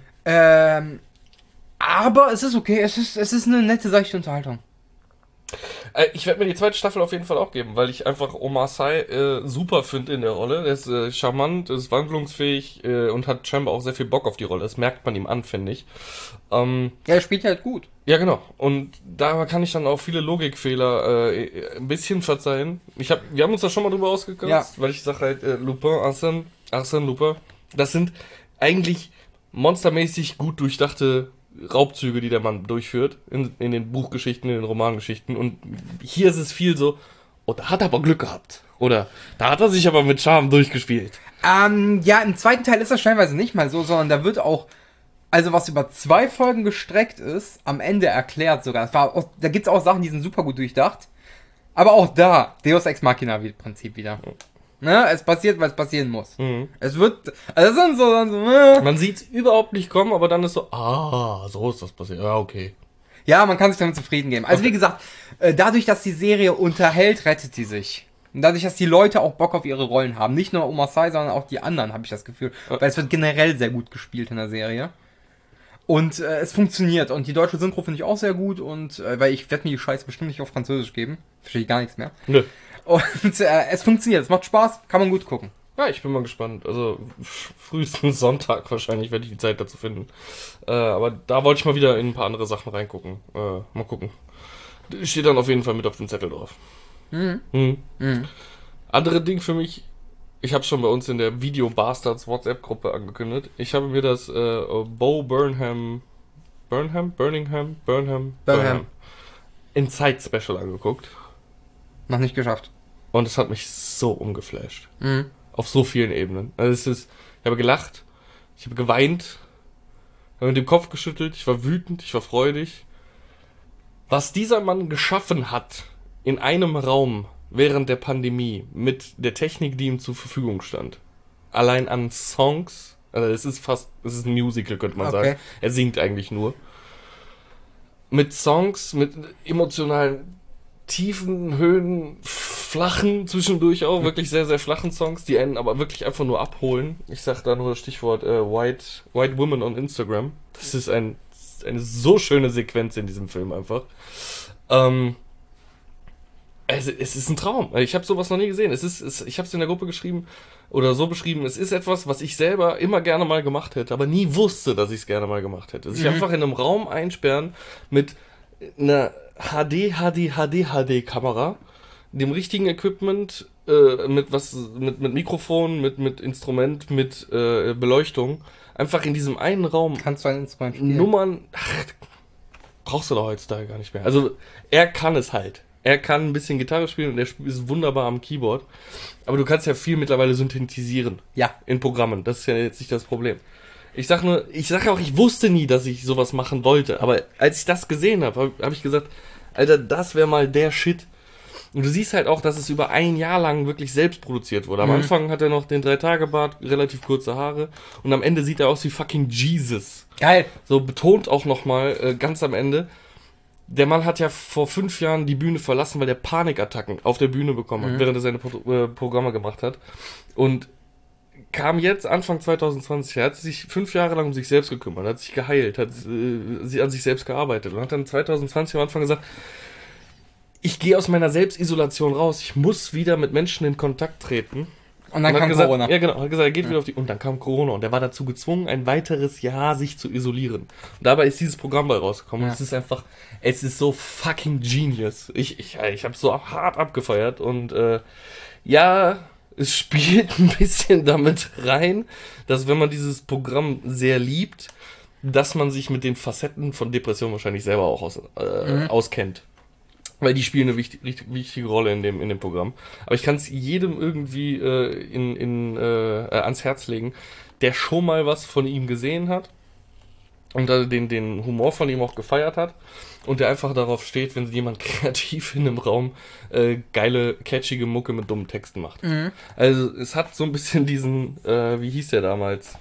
Aber es ist okay. Es ist eine nette, seichte Unterhaltung. Ich werde mir die zweite Staffel auf jeden Fall auch geben, weil ich einfach Omar Sy super finde in der Rolle. Der ist charmant, ist wandlungsfähig und hat scheinbar auch sehr viel Bock auf die Rolle. Das merkt man ihm an, finde ich. Ja, er spielt halt gut. Ja, genau. Und da kann ich dann auch viele Logikfehler ein bisschen verzeihen. Wir haben uns da schon mal drüber ausgekratzt, weil ich sage halt, Lupin, Arsène Lupin, das sind eigentlich monstermäßig gut durchdachte Raubzüge, die der Mann durchführt, in den Buchgeschichten, in den Romangeschichten. Und hier ist es viel so, oh, da hat er aber Glück gehabt. Oder, da hat er sich aber mit Charme durchgespielt. Ja, im zweiten Teil ist das stellenweise nicht mal so, sondern da wird auch, also was über 2 Folgen gestreckt ist, am Ende erklärt sogar. Da gibt's auch Sachen, die sind super gut durchdacht. Aber auch da, Deus Ex Machina wie Prinzip wieder. Ne? Es passiert, weil es passieren muss. Es wird, also das sind so Man sieht's überhaupt nicht kommen, aber dann ist so, so ist das passiert. Ja, okay. Ja, man kann sich damit zufrieden geben. Also wie gesagt, dadurch, dass die Serie unterhält, rettet die sich. Und dadurch, dass die Leute auch Bock auf ihre Rollen haben. Nicht nur Omar Sy, sondern auch die anderen, habe ich das Gefühl. Weil es wird generell sehr gut gespielt in der Serie. Und es funktioniert. Und die deutsche Synchro finde ich auch sehr gut. Und weil ich werde mir die Scheiße bestimmt nicht auf Französisch geben. Verstehe ich gar nichts mehr. Nö. Und es funktioniert. Es macht Spaß. Kann man gut gucken. Ja, ich bin mal gespannt. Also frühestens Sonntag wahrscheinlich werde ich die Zeit dazu finden. Aber da wollte ich mal wieder in ein paar andere Sachen reingucken. Mal gucken. Steht dann auf jeden Fall mit auf dem Zettel drauf. Andere Ding für mich, ich habe schon bei uns in der Video Bastards WhatsApp-Gruppe angekündigt. Ich habe mir das Bo Burnham Inside Special angeguckt. Noch nicht geschafft. Und es hat mich so umgeflasht. Auf so vielen Ebenen. Also ich habe gelacht, ich habe geweint, habe mit dem Kopf geschüttelt, ich war wütend, ich war freudig. Was dieser Mann geschaffen hat in einem Raum während der Pandemie mit der Technik, die ihm zur Verfügung stand. Allein an Songs, also es ist ein Musical, könnte man sagen. Er singt eigentlich nur. Mit Songs, mit emotionalen tiefen Höhen, flachen zwischendurch auch, wirklich sehr, sehr flachen Songs, die einen aber wirklich einfach nur abholen. Ich sag da nur das Stichwort White Woman on Instagram. Das ist eine so schöne Sequenz in diesem Film einfach. Es ist ein Traum. Ich habe sowas noch nie gesehen. Ich habe es in der Gruppe geschrieben oder so beschrieben. Es ist etwas, was ich selber immer gerne mal gemacht hätte, aber nie wusste, dass ich es gerne mal gemacht hätte. Sich einfach in einem Raum einsperren mit einer HD-Kamera, dem richtigen Equipment, mit Mikrofon, mit Instrument, mit Beleuchtung. Einfach in diesem einen Raum. Kannst du ein Instrument spielen? Nummern, brauchst du doch heutzutage gar nicht mehr. Also, er kann es halt. Er kann ein bisschen Gitarre spielen und er ist wunderbar am Keyboard. Aber du kannst ja viel mittlerweile synthetisieren. Ja. In Programmen. Das ist ja jetzt nicht das Problem. Ich sage auch, ich wusste nie, dass ich sowas machen wollte. Aber als ich das gesehen habe, habe ich gesagt, Alter, das wäre mal der Shit. Und du siehst halt auch, dass es über ein Jahr lang wirklich selbst produziert wurde. Am Anfang hat er noch den 3-Tage-Bart, relativ kurze Haare. Und am Ende sieht er aus wie fucking Jesus. Geil. So betont auch nochmal, ganz am Ende. Der Mann hat ja vor 5 Jahren die Bühne verlassen, weil er Panikattacken auf der Bühne bekommen hat, während er seine Programme gemacht hat. Und kam jetzt Anfang 2020, er hat sich 5 Jahre lang um sich selbst gekümmert, hat sich geheilt, hat an sich selbst gearbeitet und hat dann 2020 am Anfang gesagt, ich gehe aus meiner Selbstisolation raus, ich muss wieder mit Menschen in Kontakt treten. Und dann kam Corona. Ja, genau, hat gesagt, er geht wieder auf die... Und dann kam Corona und er war dazu gezwungen, ein weiteres Jahr sich zu isolieren. Und dabei ist dieses Programm bei rausgekommen. Und es ist einfach... Es ist so fucking genius. Ich habe so hart abgefeiert. Und ja, es spielt ein bisschen damit rein, dass wenn man dieses Programm sehr liebt, dass man sich mit den Facetten von Depression wahrscheinlich selber auch auskennt. Weil die spielen eine wichtige Rolle in dem Programm. Aber ich kann es jedem irgendwie ans Herz legen, der schon mal was von ihm gesehen hat und den Humor von ihm auch gefeiert hat und der einfach darauf steht, wenn jemand kreativ in einem Raum geile, catchige Mucke mit dummen Texten macht. Also es hat so ein bisschen diesen, wie hieß der damals?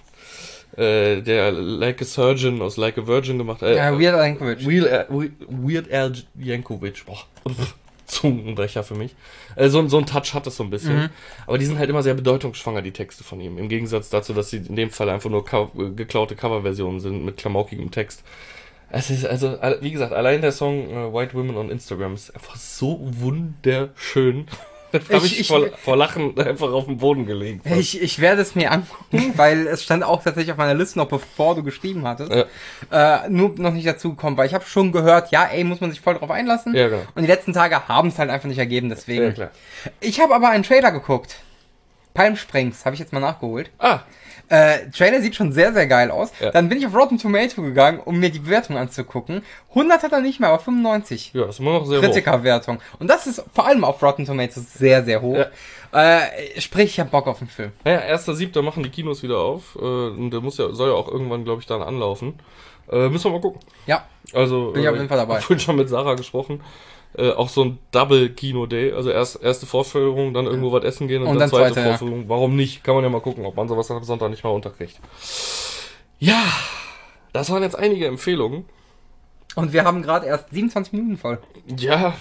Der Like a Surgeon aus Like a Virgin gemacht. Weird Al Yankovic. Weird Al Yankovic. Boah, Zungenbrecher für mich. So ein Touch hat es so ein bisschen. Aber die sind halt immer sehr bedeutungsschwanger, die Texte von ihm. Im Gegensatz dazu, dass sie in dem Fall einfach nur geklaute Coverversionen sind mit klamaukigem Text. Es ist also, wie gesagt, allein der Song White Women on Instagram ist einfach so wunderschön. Da habe ich vor Lachen einfach auf dem Boden gelegen. Ich werde es mir angucken, weil es stand auch tatsächlich auf meiner Liste noch bevor du geschrieben hattest. Ja. Nur noch nicht dazu gekommen, weil ich habe schon gehört, ja, muss man sich voll drauf einlassen. Ja, genau. Und die letzten Tage haben es halt einfach nicht ergeben, deswegen. Ja, klar. Ich habe aber einen Trailer geguckt. Palm Springs, habe ich jetzt mal nachgeholt. Trailer sieht schon sehr, sehr geil aus. Ja. Dann bin ich auf Rotten Tomato gegangen, um mir die Bewertung anzugucken. 100 hat er nicht mehr, aber 95. Ja, das ist immer noch sehr hoch. Kritikerwertung. Und das ist vor allem auf Rotten Tomatoes sehr, sehr hoch. Ja. Sprich, ich hab Bock auf den Film. Naja, 1.7. machen die Kinos wieder auf. Und der soll ja auch irgendwann, glaube ich, dann anlaufen. Müssen wir mal gucken. Ja. Also, bin ich auf jeden Fall dabei. Ich habe vorhin schon mit Sarah gesprochen. Auch so ein Double-Kino-Day, also erste Vorführung, dann irgendwo was essen gehen und dann zweite Vorführung. Ja. Warum nicht? Kann man ja mal gucken, ob man sowas am Sonntag nicht mal unterkriegt. Ja, das waren jetzt einige Empfehlungen. Und wir haben gerade erst 27 Minuten voll. Ja,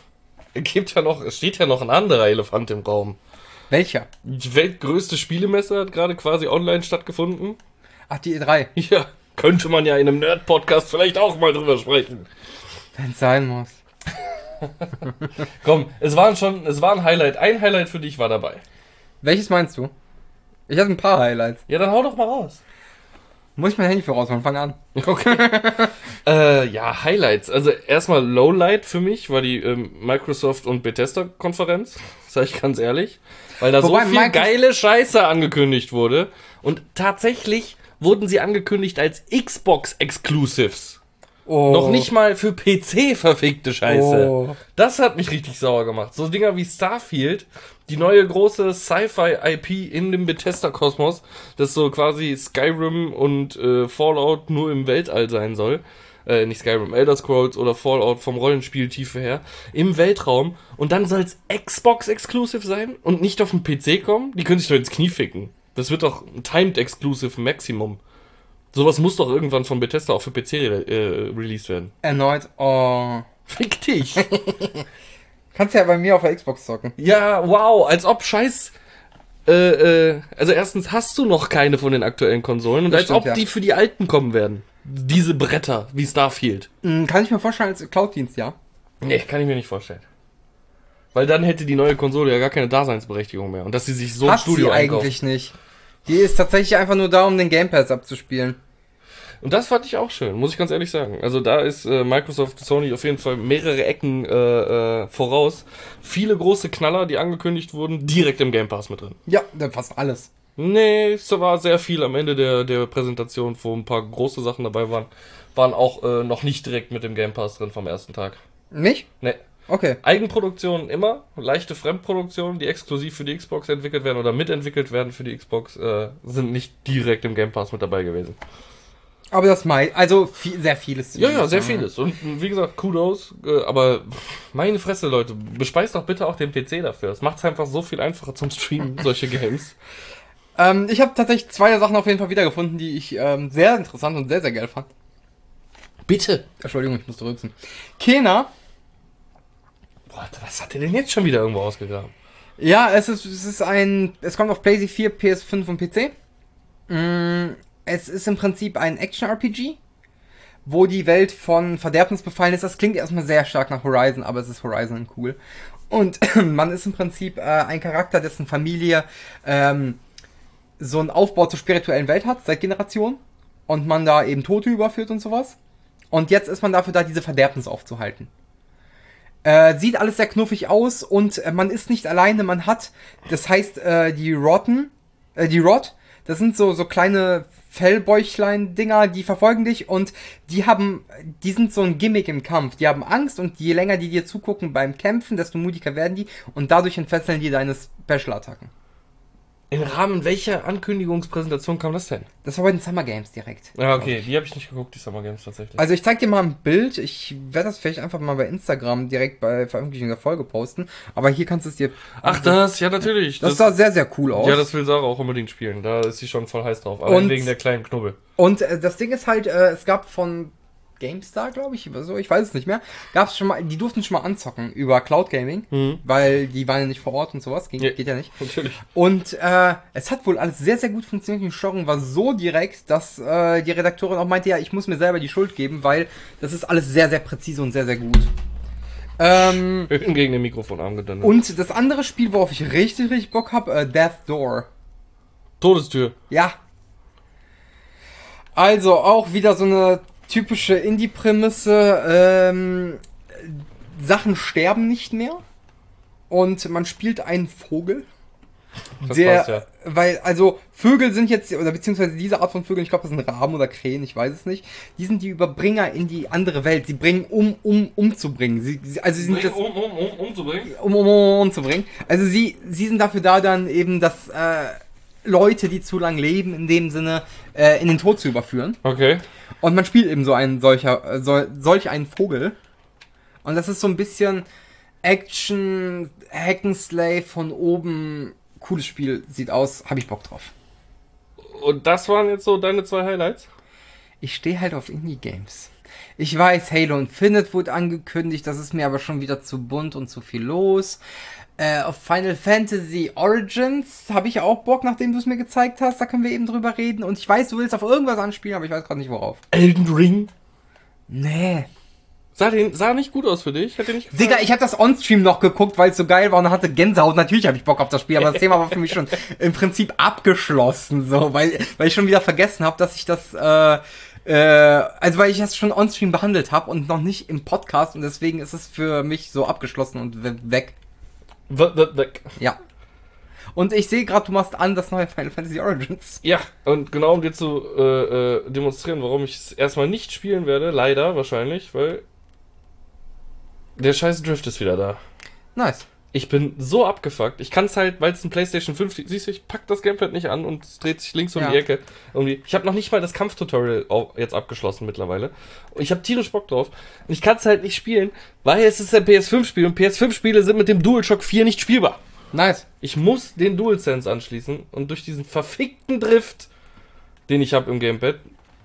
es steht ja noch ein anderer Elefant im Raum. Welcher? Die weltgrößte Spielemesse hat gerade quasi online stattgefunden. Ach, die E3. Ja, könnte man ja in einem Nerd-Podcast vielleicht auch mal drüber sprechen. Wenn es sein muss. Komm, es war ein Highlight. Ein Highlight für dich war dabei. Welches meinst du? Ich hatte ein paar Highlights. Ja, dann hau doch mal raus. Muss ich mein Handy für rausholen? Fang an. Okay. Ja, Highlights. Also erstmal Lowlight für mich war die Microsoft und Bethesda-Konferenz. Sag ich ganz ehrlich. Weil da so viel geile Scheiße angekündigt wurde. Und tatsächlich wurden sie angekündigt als Xbox-Exclusives. Oh. Noch nicht mal für PC verfickte Scheiße. Oh. Das hat mich richtig sauer gemacht. So Dinger wie Starfield, die neue große Sci-Fi-IP in dem Bethesda-Kosmos, das so quasi Skyrim und Fallout nur im Weltall sein soll. Nicht Skyrim, Elder Scrolls oder Fallout vom Rollenspieltiefe her. Im Weltraum. Und dann soll es Xbox-Exclusive sein und nicht auf den PC kommen? Die können sich doch ins Knie ficken. Das wird doch ein Timed-Exclusive Maximum. Sowas muss doch irgendwann von Bethesda auch für PC released werden. Erneut, oh. Fick dich. Kannst ja bei mir auf der Xbox zocken. Ja, wow, als ob Scheiß... also erstens hast du noch keine von den aktuellen Konsolen und als ob die für die alten kommen werden. Diese Bretter, wie Starfield. Kann ich mir vorstellen als Cloud-Dienst, ja? Nee, kann ich mir nicht vorstellen. Weil dann hätte die neue Konsole ja gar keine Daseinsberechtigung mehr. Und dass sie sich so ein Studio einkauft. Eigentlich nicht. Die ist tatsächlich einfach nur da, um den Game Pass abzuspielen. Und das fand ich auch schön, muss ich ganz ehrlich sagen. Also da ist Microsoft, Sony auf jeden Fall mehrere Ecken voraus. Viele große Knaller, die angekündigt wurden, direkt im Game Pass mit drin. Ja, fast alles. Nee, es war sehr viel am Ende der Präsentation, wo ein paar große Sachen dabei waren auch noch nicht direkt mit dem Game Pass drin vom ersten Tag. Nicht? Nee. Okay. Eigenproduktionen immer, leichte Fremdproduktionen, die exklusiv für die Xbox entwickelt werden oder mitentwickelt werden für die Xbox, sind nicht direkt im Game Pass mit dabei gewesen. Aber das also sehr vieles. Ja, sehr vieles. Und wie gesagt, Kudos. Aber meine Fresse, Leute, bespeist doch bitte auch den PC dafür. Das macht es einfach so viel einfacher zum Streamen, solche Games. Ich habe tatsächlich 2 Sachen auf jeden Fall wiedergefunden, die ich sehr interessant und sehr, sehr geil fand. Bitte. Entschuldigung, ich musste rülpsen. Kena. Boah, was hat der denn jetzt schon wieder irgendwo ausgegraben? Ja, es kommt auf PlayStation 4, PS5 und PC. Es ist im Prinzip ein Action-RPG, wo die Welt von Verderbnis befallen ist. Das klingt erstmal sehr stark nach Horizon, aber es ist Horizon cool. Und man ist im Prinzip ein Charakter, dessen Familie so einen Aufbau zur spirituellen Welt hat, seit Generationen. Und man da eben Tote überführt und sowas. Und jetzt ist man dafür da, diese Verderbnis aufzuhalten. Sieht alles sehr knuffig aus und man ist nicht alleine, man hat, das heißt, die Rot, das sind so kleine Fellbäuchlein-Dinger, die verfolgen dich und die sind so ein Gimmick im Kampf. Die haben Angst und je länger die dir zugucken beim Kämpfen, desto mutiger werden die und dadurch entfesseln die deine Special-Attacken. Im Rahmen welcher Ankündigungspräsentation kam das denn? Das war bei den Summer Games direkt. Ja, okay, die habe ich nicht geguckt, die Summer Games tatsächlich. Also ich zeig dir mal ein Bild, ich werde das vielleicht einfach mal bei Instagram direkt bei Veröffentlichung der Folge posten, aber hier kannst du es dir... Ach das, ja natürlich. Das sah sehr, sehr cool aus. Ja, das will Sarah auch unbedingt spielen, da ist sie schon voll heiß drauf, aber wegen der kleinen Knubbel. Und das Ding ist halt, es gab von GameStar, glaube ich, oder so, ich weiß es nicht mehr, gab's schon mal, die durften schon mal anzocken über Cloud Gaming, weil die waren ja nicht vor Ort und sowas, geht ja nicht. Natürlich. Und es hat wohl alles sehr, sehr gut funktioniert. Die Steuerung war so direkt, dass die Redakteurin auch meinte, ja, ich muss mir selber die Schuld geben, weil das ist alles sehr, sehr präzise und sehr, sehr gut. Gegen den Mikrofonarm gedonnert. Und das andere Spiel, worauf ich richtig, richtig Bock habe, Death Door. Todestür. Ja. Also auch wieder so eine typische Indie-Prämisse, Sachen sterben nicht mehr und man spielt einen Vogel, Das passt, ja. weil, also Vögel sind jetzt, oder beziehungsweise diese Art von Vögeln, ich glaube das sind Raben oder Krähen, ich weiß es nicht, die sind die Überbringer in die andere Welt, sie bringen umzubringen, sie sind das, umzubringen? umzubringen, also sie sind dafür da dann eben, dass Leute, die zu lang leben, in dem Sinne, in den Tod zu überführen. Okay. Und man spielt eben solch einen Vogel. Und das ist so ein bisschen Action, Hack'n'Slay von oben. Cooles Spiel, sieht aus, hab ich Bock drauf. Und das waren jetzt so deine 2 Highlights? Ich stehe halt auf Indie-Games. Ich weiß, Halo Infinite wurde angekündigt, das ist mir aber schon wieder zu bunt und zu viel los. Auf Final Fantasy Origins habe ich auch Bock, nachdem du es mir gezeigt hast. Da können wir eben drüber reden. Und ich weiß, du willst auf irgendwas anspielen, aber ich weiß gerade nicht worauf. Elden Ring? Nee. Sah nicht gut aus für dich? Hat dir nicht gefallen? Digga, ich habe das On-Stream noch geguckt, weil es so geil war und hatte Gänsehaut. Natürlich habe ich Bock auf das Spiel, aber das Thema war für mich schon im Prinzip abgeschlossen, so, weil ich schon wieder vergessen habe, dass ich das, weil ich das schon On-Stream behandelt habe und noch nicht im Podcast und deswegen ist es für mich so abgeschlossen und weg. Ja. Und ich sehe gerade, du machst an das neue Final Fantasy Origins. Ja, und genau um dir zu demonstrieren, warum ich es erstmal nicht spielen werde, leider wahrscheinlich, weil der scheiß Drift ist wieder da. Nice. Ich bin so abgefuckt. Ich kann es halt, weil es ein PlayStation 5, siehst du, ich pack das Gamepad nicht an und es dreht sich links um die Ecke. Irgendwie. Ich habe noch nicht mal das Kampftutorial jetzt abgeschlossen mittlerweile. Und ich habe tierisch Bock drauf. Und ich kann es halt nicht spielen, weil es ist ein PS5-Spiel und PS5-Spiele sind mit dem DualShock 4 nicht spielbar. Nice. Ich muss den DualSense anschließen und durch diesen verfickten Drift, den ich habe im Gamepad,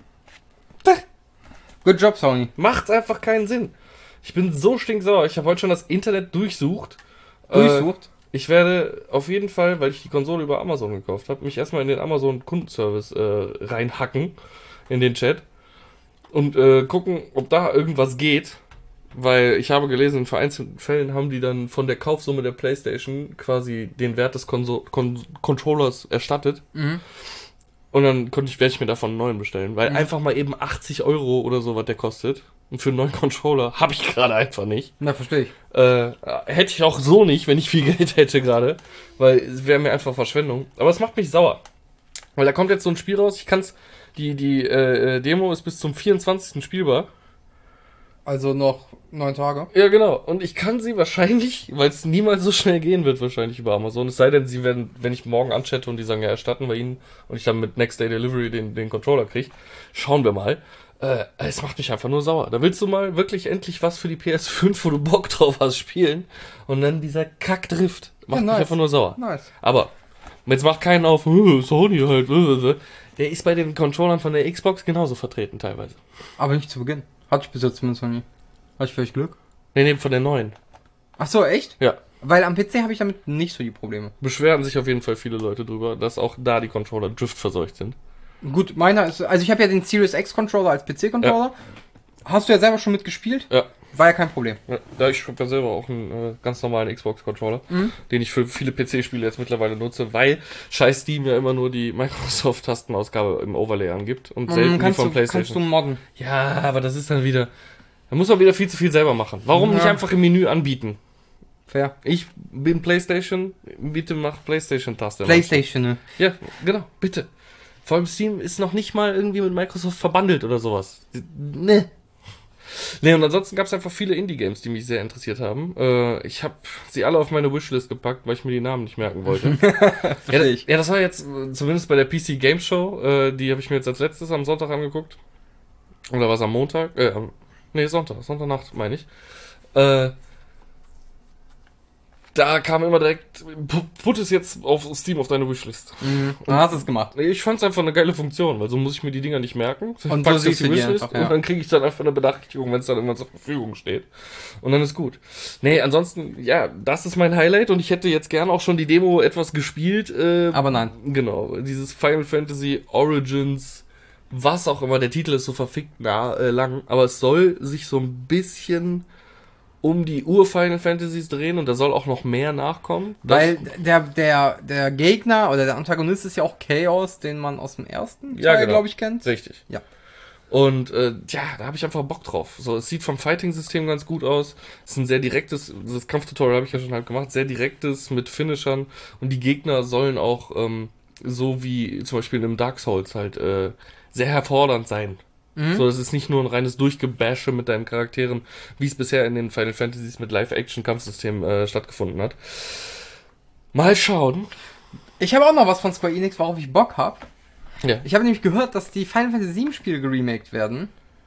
Good job, Sony. macht's einfach keinen Sinn. Ich bin so stinksauer. Ich habe heute schon das Internet durchsucht. Ich werde auf jeden Fall, weil ich die Konsole über Amazon gekauft habe, mich erstmal in den Amazon Kundenservice reinhacken, in den Chat und gucken, ob da irgendwas geht, weil ich habe gelesen, in vereinzelten Fällen haben die dann von der Kaufsumme der PlayStation quasi den Wert des Controllers erstattet. Mhm. Und dann werde ich mir davon einen neuen bestellen, weil einfach mal eben 80 € oder so, was der kostet. Und für einen neuen Controller habe ich gerade einfach nicht. Na, verstehe ich. Hätte ich auch so nicht, wenn ich viel Geld hätte gerade. Weil es wäre mir einfach Verschwendung. Aber es macht mich sauer. Weil da kommt jetzt so ein Spiel raus. Ich kann's. Die Demo ist bis zum 24. spielbar. Also noch 9 Tage. Ja, genau. Und ich kann sie wahrscheinlich, weil es niemals so schnell gehen wird, wahrscheinlich über Amazon. Es sei denn, sie werden, wenn ich morgen anchatte und die sagen, ja, erstatten wir ihnen und ich dann mit Next Day Delivery den Controller kriege, schauen wir mal. Es macht mich einfach nur sauer. Da willst du mal wirklich endlich was für die PS5, wo du Bock drauf hast, spielen. Und dann dieser Kackdrift. Macht mich einfach nur sauer. Nice. Aber, jetzt macht keinen auf, Sony halt. Der ist bei den Controllern von der Xbox genauso vertreten teilweise. Aber nicht zu Beginn. Hatte ich bis jetzt zumindest noch nie. Hatte ich vielleicht Glück? Nee, von der neuen. Ach so, echt? Ja. Weil am PC habe ich damit nicht so die Probleme. Beschweren sich auf jeden Fall viele Leute drüber, dass auch da die Controller driftverseucht sind. Gut, meiner ist, also ich habe ja den Series X Controller als PC-Controller. Ja. Hast du ja selber schon mitgespielt? Ja. War ja kein Problem. Ja, ich habe ja selber auch einen ganz normalen Xbox-Controller, den ich für viele PC-Spiele jetzt mittlerweile nutze, weil scheiß Steam ja immer nur die Microsoft-Tastenausgabe im Overlay angibt und selten die von PlayStation. Kannst du modden. Ja, aber das ist dann wieder, da muss man wieder viel zu viel selber machen. Warum nicht einfach im Menü anbieten? Fair. Ich bin PlayStation, bitte mach PlayStation-Taste. PlayStation, ne? Ja, genau, bitte. Vor allem Steam ist noch nicht mal irgendwie mit Microsoft verbandelt oder sowas. Ne. Nee, und ansonsten gab es einfach viele Indie-Games, die mich sehr interessiert haben. Ich habe sie alle auf meine Wishlist gepackt, weil ich mir die Namen nicht merken wollte. Ja, das war jetzt zumindest bei der PC Game Show, die habe ich mir jetzt als letztes am Sonntag angeguckt. Oder was am Montag? Sonntagnacht meine ich. Da kam immer direkt, put es jetzt auf Steam auf deine Wishlist. Dann hast du es gemacht. Ich fand es einfach eine geile Funktion, weil so muss ich mir die Dinger nicht merken. Und so siehst du die einfach, und dann kriege ich dann einfach eine Benachrichtigung, wenn es dann irgendwann zur Verfügung steht. Und dann ist gut. Nee, ansonsten, ja, das ist mein Highlight und ich hätte jetzt gern auch schon die Demo etwas gespielt. Aber nein. Genau, dieses Final Fantasy Origins, was auch immer, der Titel ist so verfickt lang, aber es soll sich so ein bisschen um die Ur-Final Fantasies drehen und da soll auch noch mehr nachkommen. Weil der Gegner oder der Antagonist ist ja auch Chaos, den man aus dem ersten Teil, glaube ich, kennt. Richtig. Ja. Und da habe ich einfach Bock drauf. So, es sieht vom Fighting-System ganz gut aus. Es ist ein sehr direktes, das Kampftutorial habe ich ja schon halt gemacht, sehr direktes mit Finishern und die Gegner sollen auch so wie zum Beispiel im Dark Souls halt sehr herfordernd sein. So, das ist nicht nur ein reines Durchgebashe mit deinen Charakteren, wie es bisher in den Final Fantasies mit Live-Action-Kampfsystem stattgefunden hat. Mal schauen. Ich habe auch noch was von Square Enix, worauf ich Bock habe. Ja. Ich habe nämlich gehört, dass die Final Fantasy 7 Spiele geremaked werden.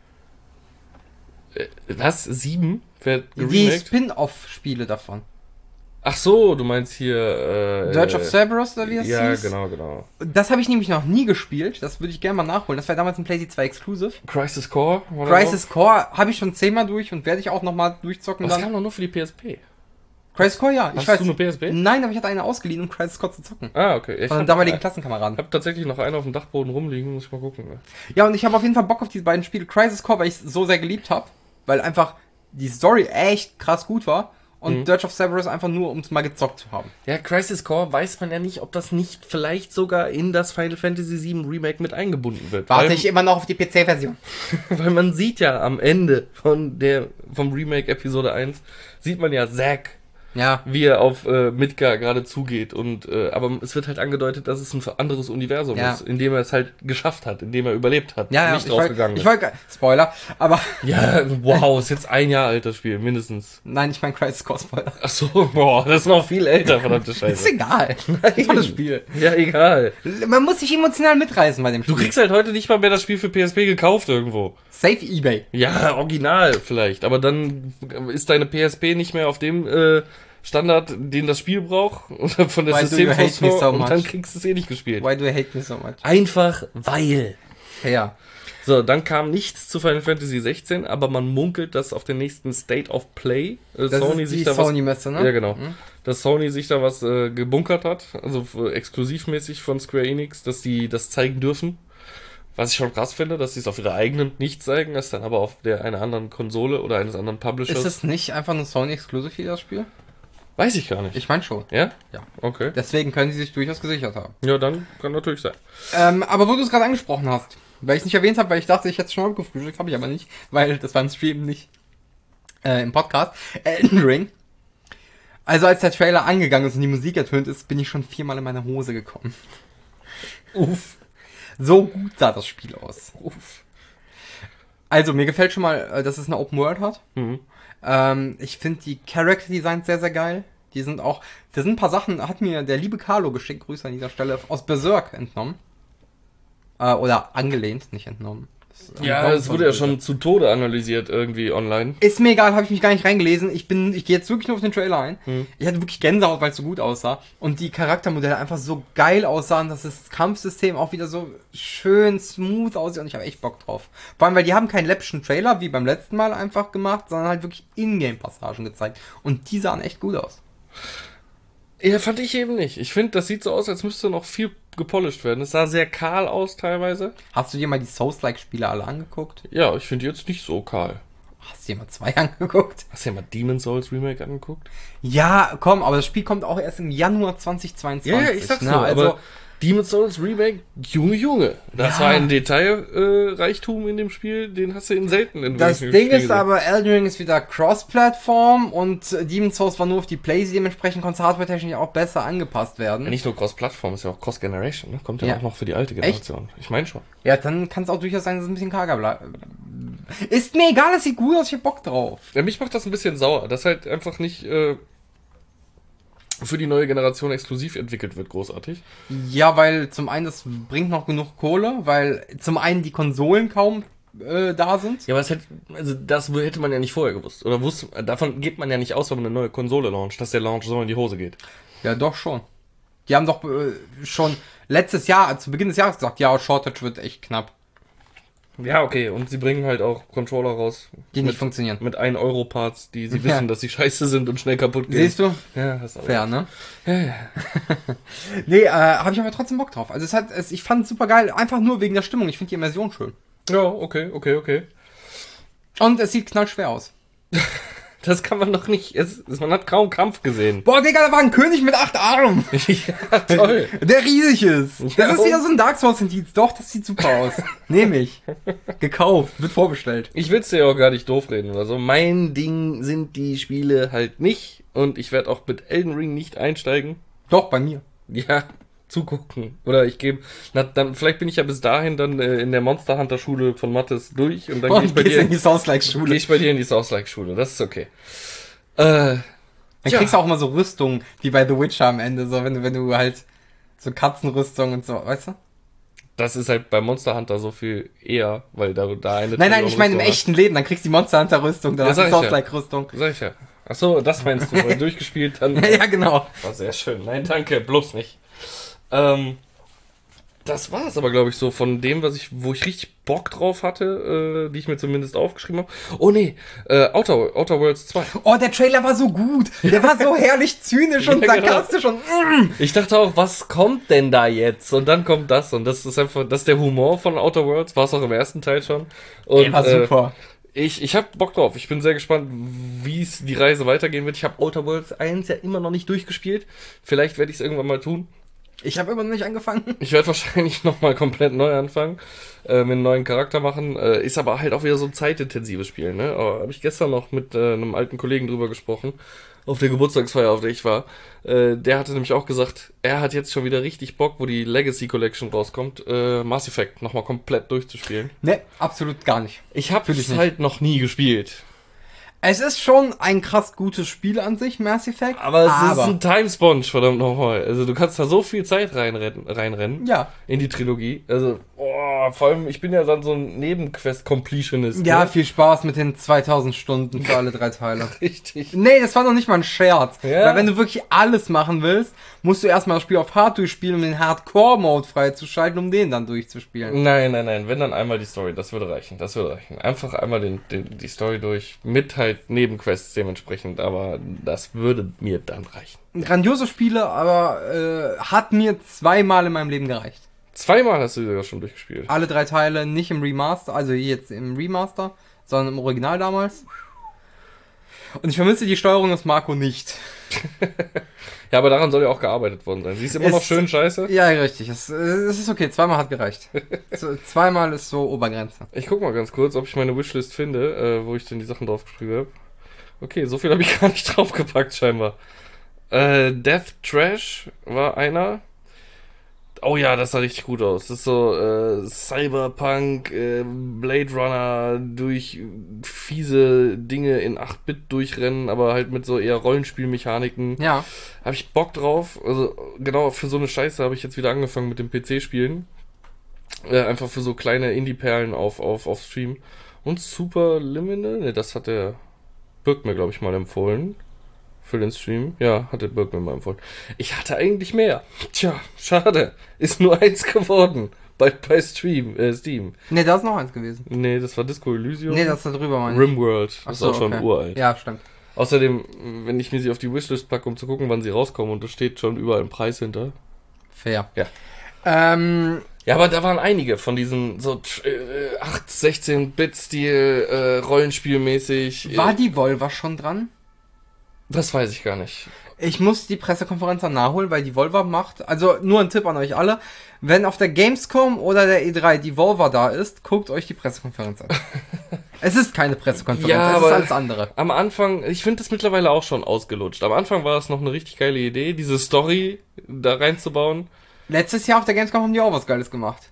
Was? 7? Wird Die Spin-Off-Spiele davon. Ach so, du meinst hier Dirge of Cerberus oder wie das ja, hieß? genau. Das habe ich nämlich noch nie gespielt. Das würde ich gerne mal nachholen. Das war damals ein PlayStation 2 Exclusive. Crisis Core? Crisis Core habe ich schon 10-mal durch und werde ich auch nochmal durchzocken. Das kam doch nur für die PSP. Crisis Core, ja. Hast du eine PSP? Nein, aber ich hatte eine ausgeliehen, um Crisis Core zu zocken. Ah, okay. Von einem damaligen Klassenkameraden. Ich habe tatsächlich noch eine auf dem Dachboden rumliegen, muss ich mal gucken. Ja, und ich habe auf jeden Fall Bock auf diese beiden Spiele. Crisis Core, weil ich es so sehr geliebt habe, weil einfach die Story echt krass gut war. Und Dirge of Cerberus einfach nur, um es mal gezockt zu haben. Ja, Crisis Core weiß man ja nicht, ob das nicht vielleicht sogar in das Final Fantasy VII Remake mit eingebunden wird. Warte ich immer noch auf die PC-Version. Weil man sieht ja am Ende vom Remake Episode 1, sieht man ja Zack, wie er auf Midgar gerade zugeht. Und aber es wird halt angedeutet, dass es ein anderes Universum ist, in dem er es halt geschafft hat, in dem er überlebt hat, nicht rausgegangen ist. Ich wollte Spoiler, aber... Ja, wow, ist jetzt 1 Jahr alt das Spiel, mindestens. Nein, ich meine Crisis Core Spoiler. Ach so, boah, das ist noch viel älter, verdammte Scheiße. Ist egal. Tolles Spiel. Ja, egal. Man muss sich emotional mitreißen bei dem Spiel. Du kriegst halt heute nicht mal mehr das Spiel für PSP gekauft irgendwo. Safe eBay. Ja, original vielleicht, aber dann ist deine PSP nicht mehr auf dem Standard, den das Spiel braucht, oder von der Systemvorschau, und dann kriegst du es nicht gespielt. Why do you hate me so much? Einfach weil. Ja. So, dann kam nichts zu Final Fantasy 16, aber man munkelt, dass auf der nächsten State of Play Sony sich da Sony-Messe, ne? Ja, genau. Dass Sony sich da was gebunkert hat, also exklusivmäßig von Square Enix, dass die das zeigen dürfen. Was ich schon krass finde, dass sie es auf ihrer eigenen nicht zeigen, es dann aber auf einer anderen Konsole oder eines anderen Publishers. Ist es nicht einfach nur Sony-Exclusive hier, das Spiel? Weiß ich gar nicht. Ich meine schon. Ja? Ja. Okay. Deswegen können sie sich durchaus gesichert haben. Ja, dann kann natürlich sein. Aber wo du es gerade angesprochen hast, weil ich es nicht erwähnt habe, weil ich dachte, ich hätte es schon abgefrühstückt, habe ich aber nicht, weil das war im Stream nicht im Podcast. Elden Ring. Also als der Trailer angegangen ist und die Musik ertönt ist, bin ich schon 4-mal in meine Hose gekommen. Uff. So gut sah das Spiel aus. Uff. Also, mir gefällt schon mal, dass es eine Open World hat. Ich finde die Character Designs sehr, sehr geil. Da sind ein paar Sachen, hat mir der liebe Carlo geschickt, Grüße an dieser Stelle, aus Berserk entnommen. Oder angelehnt, nicht entnommen. Ja, es wurde ja schon zu Tode analysiert irgendwie online. Ist mir egal, habe ich mich gar nicht reingelesen. Ich gehe jetzt wirklich nur auf den Trailer ein. Ich hatte wirklich Gänsehaut, weil es so gut aussah. Und die Charaktermodelle einfach so geil aussahen, dass das Kampfsystem auch wieder so schön smooth aussieht. Und ich habe echt Bock drauf. Vor allem, weil die haben keinen läppischen Trailer, wie beim letzten Mal einfach gemacht, sondern halt wirklich Ingame-Passagen gezeigt. Und die sahen echt gut aus. Ja, fand ich eben nicht. Ich finde, das sieht so aus, als müsste noch viel gepolished werden. Es sah sehr kahl aus teilweise. Hast du dir mal die Souls-like-Spiele alle angeguckt? Ja, ich finde die jetzt nicht so kahl. Hast du dir mal 2 angeguckt? Hast du dir mal Demon's Souls Remake angeguckt? Ja, komm, aber das Spiel kommt auch erst im Januar 2022. Ja, ich sag's ne? so, Also, aber Demon's Souls Remake, Junge. Das war ein Detailreichtum in dem Spiel, den hast du in selten das Ding ist aber, Elden Ring ist wieder Cross-Plattform und Demon's Souls war nur auf die Playsee, dementsprechend konnte es hardware-technisch auch besser angepasst werden. Nicht nur Cross-Plattform, ist ja auch Cross-Generation, ne? Kommt ja auch noch für die alte Generation. Echt? Ich meine schon. Ja, dann kann es auch durchaus sein, dass es ein bisschen karger bleibt. Ist mir egal, es sieht gut aus, ich hab Bock drauf. Ja, mich macht das ein bisschen sauer, dass halt einfach nicht für die neue Generation exklusiv entwickelt wird, großartig. Ja, weil zum einen, das bringt noch genug Kohle, weil zum einen die Konsolen kaum da sind. Ja, aber das hätte man ja nicht vorher gewusst. Oder davon geht man ja nicht aus, wenn man eine neue Konsole launcht, dass der Launch so in die Hose geht. Ja, doch schon. Die haben doch schon letztes Jahr, zu Beginn des Jahres gesagt, ja, Shortage wird echt knapp. Ja, okay, und sie bringen halt auch Controller raus. Die nicht funktionieren. Mit 1-Euro-Parts, die sie wissen, dass sie scheiße sind und schnell kaputt gehen. Siehst du? Ja, hast auch. Fair, ne? Ja. Nee, habe ich aber trotzdem Bock drauf. Also ich fand es super geil, einfach nur wegen der Stimmung. Ich finde die Immersion schön. Ja, okay. Und es sieht knallschwer aus. Das kann man doch nicht. Man hat kaum Kampf gesehen. Boah, Digga, da war ein König mit 8 Armen. Ja, toll. Der riesig ist. Das Ja, ist wieder so ein Dark Souls-Indiz. Doch, das sieht super aus. Nehme ich. Gekauft. Wird vorbestellt. Ich will's dir ja auch gar nicht doof reden oder so. Mein Ding sind die Spiele halt nicht. Und ich werde auch mit Elden Ring nicht einsteigen. Doch, bei mir. Ja, zugucken. Oder dann vielleicht bin ich ja bis dahin dann in der Monster Hunter Schule von Mattes durch und dann gehe ich bei dir in die Souls-like-Schule. Gehe ich bei dir in die Souls-like-Schule. Das ist okay. Dann kriegst du auch immer so Rüstungen, wie bei The Witcher am Ende, so wenn du halt so Katzenrüstung und so, weißt du? Das ist halt bei Monster Hunter so viel eher, weil da eine... Nein, ich meine im echten Leben, dann kriegst du die Monster Hunter Rüstung, dann hast du die Souls-like-Rüstung. Sag ich ja. Achso, das meinst du, weil durchgespielt dann... Ja, genau. War sehr schön. Nein, danke, bloß nicht. Das war es aber, glaube ich, so von dem, wo ich richtig Bock drauf hatte, die ich mir zumindest aufgeschrieben habe. Oh nee, Outer Worlds 2. Oh, der Trailer war so gut. Der war so herrlich zynisch und sarkastisch und Ich dachte auch, was kommt denn da jetzt? Und dann kommt das. Und das ist einfach, das ist der Humor von Outer Worlds. War es auch im ersten Teil schon. Und, war super. Ich habe Bock drauf. Ich bin sehr gespannt, wie es die Reise weitergehen wird. Ich habe Outer Worlds 1 ja immer noch nicht durchgespielt. Vielleicht werde ich es irgendwann mal tun. Ich habe immer noch nicht angefangen. Ich werde wahrscheinlich nochmal komplett neu anfangen, mit einem neuen Charakter machen. Ist aber halt auch wieder so ein zeitintensives Spiel, ne? Habe ich gestern noch mit einem alten Kollegen drüber gesprochen, auf der Geburtstagsfeier, auf der ich war. Der hatte nämlich auch gesagt, er hat jetzt schon wieder richtig Bock, wo die Legacy Collection rauskommt, Mass Effect nochmal komplett durchzuspielen. Ne, absolut gar nicht. Ich habe es halt noch nie gespielt. Es ist schon ein krass gutes Spiel an sich, Mass Effect. Aber es ist ein Timesponge, verdammt nochmal. Also du kannst da so viel Zeit reinrennen. Ja. In die Trilogie. Also, vor allem, ich bin ja dann so ein Nebenquest-Completionist. Ja, ne? viel Spaß mit den 2000 Stunden für alle 3 Teile. Richtig. Nee, das war noch nicht mal ein Scherz. Ja. Weil wenn du wirklich alles machen willst, musst du erstmal das Spiel auf Hard durchspielen, um den Hardcore-Mode freizuschalten, um den dann durchzuspielen. Nein. Wenn dann einmal die Story, das würde reichen. Einfach einmal die Story durch, mit halt Nebenquests dementsprechend, aber das würde mir dann reichen. Grandiose Spiele, aber hat mir 2-mal in meinem Leben gereicht. 2-mal hast du sogar schon durchgespielt. Alle 3 Teile nicht im Remaster, also jetzt im Remaster, sondern im Original damals. Und ich vermisse die Steuerung des Marco nicht. Ja, aber daran soll ja auch gearbeitet worden sein. Sie ist immer noch schön scheiße. Ja, richtig. Es ist okay. 2-mal hat gereicht. 2-mal ist so Obergrenze. Ich guck mal ganz kurz, ob ich meine Wishlist finde, wo ich denn die Sachen draufgeschrieben habe. Okay, so viel habe ich gar nicht draufgepackt scheinbar. Death Trash war einer. Oh ja, das sah richtig gut aus. Das ist so Cyberpunk, Blade Runner durch fiese Dinge in 8-Bit durchrennen, aber halt mit so eher Rollenspielmechaniken. Ja. Habe ich Bock drauf. Also genau für so eine Scheiße habe ich jetzt wieder angefangen mit dem PC-Spielen. Einfach für so kleine Indie-Perlen auf Stream. Und Superliminal, ne, das hat der Birk mir, glaube ich, mal empfohlen. Für den Stream. Ja, hat der Birk mir mal empfohlen. Ich hatte eigentlich mehr. Tja, schade. Ist nur eins geworden. Bei Steam. Ne, da ist noch eins gewesen. Nee, das war Disco Elysium. Ne, das ist da drüber, meine ich. Rimworld. Ach Das so, ist auch schon okay. uralt. Ja, stimmt. Außerdem, wenn ich mir sie auf die Wishlist packe, um zu gucken, wann sie rauskommen, und da steht schon überall ein Preis hinter. Fair. Ja. Ja, aber da waren einige von diesen so 8, 16-Bit-Stil, Rollenspielmäßig. war die Volva schon dran? Das weiß ich gar nicht. Ich muss die Pressekonferenz dann nachholen, weil die Volva macht, also nur ein Tipp an euch alle, wenn auf der Gamescom oder der E3 die Volva da ist, guckt euch die Pressekonferenz an. Es ist keine Pressekonferenz, Ja, es ist aber alles andere. Am Anfang, ich finde das mittlerweile auch schon ausgelutscht. Am Anfang war es noch eine richtig geile Idee, diese Story da reinzubauen. Letztes Jahr auf der Gamescom haben die auch was Geiles gemacht.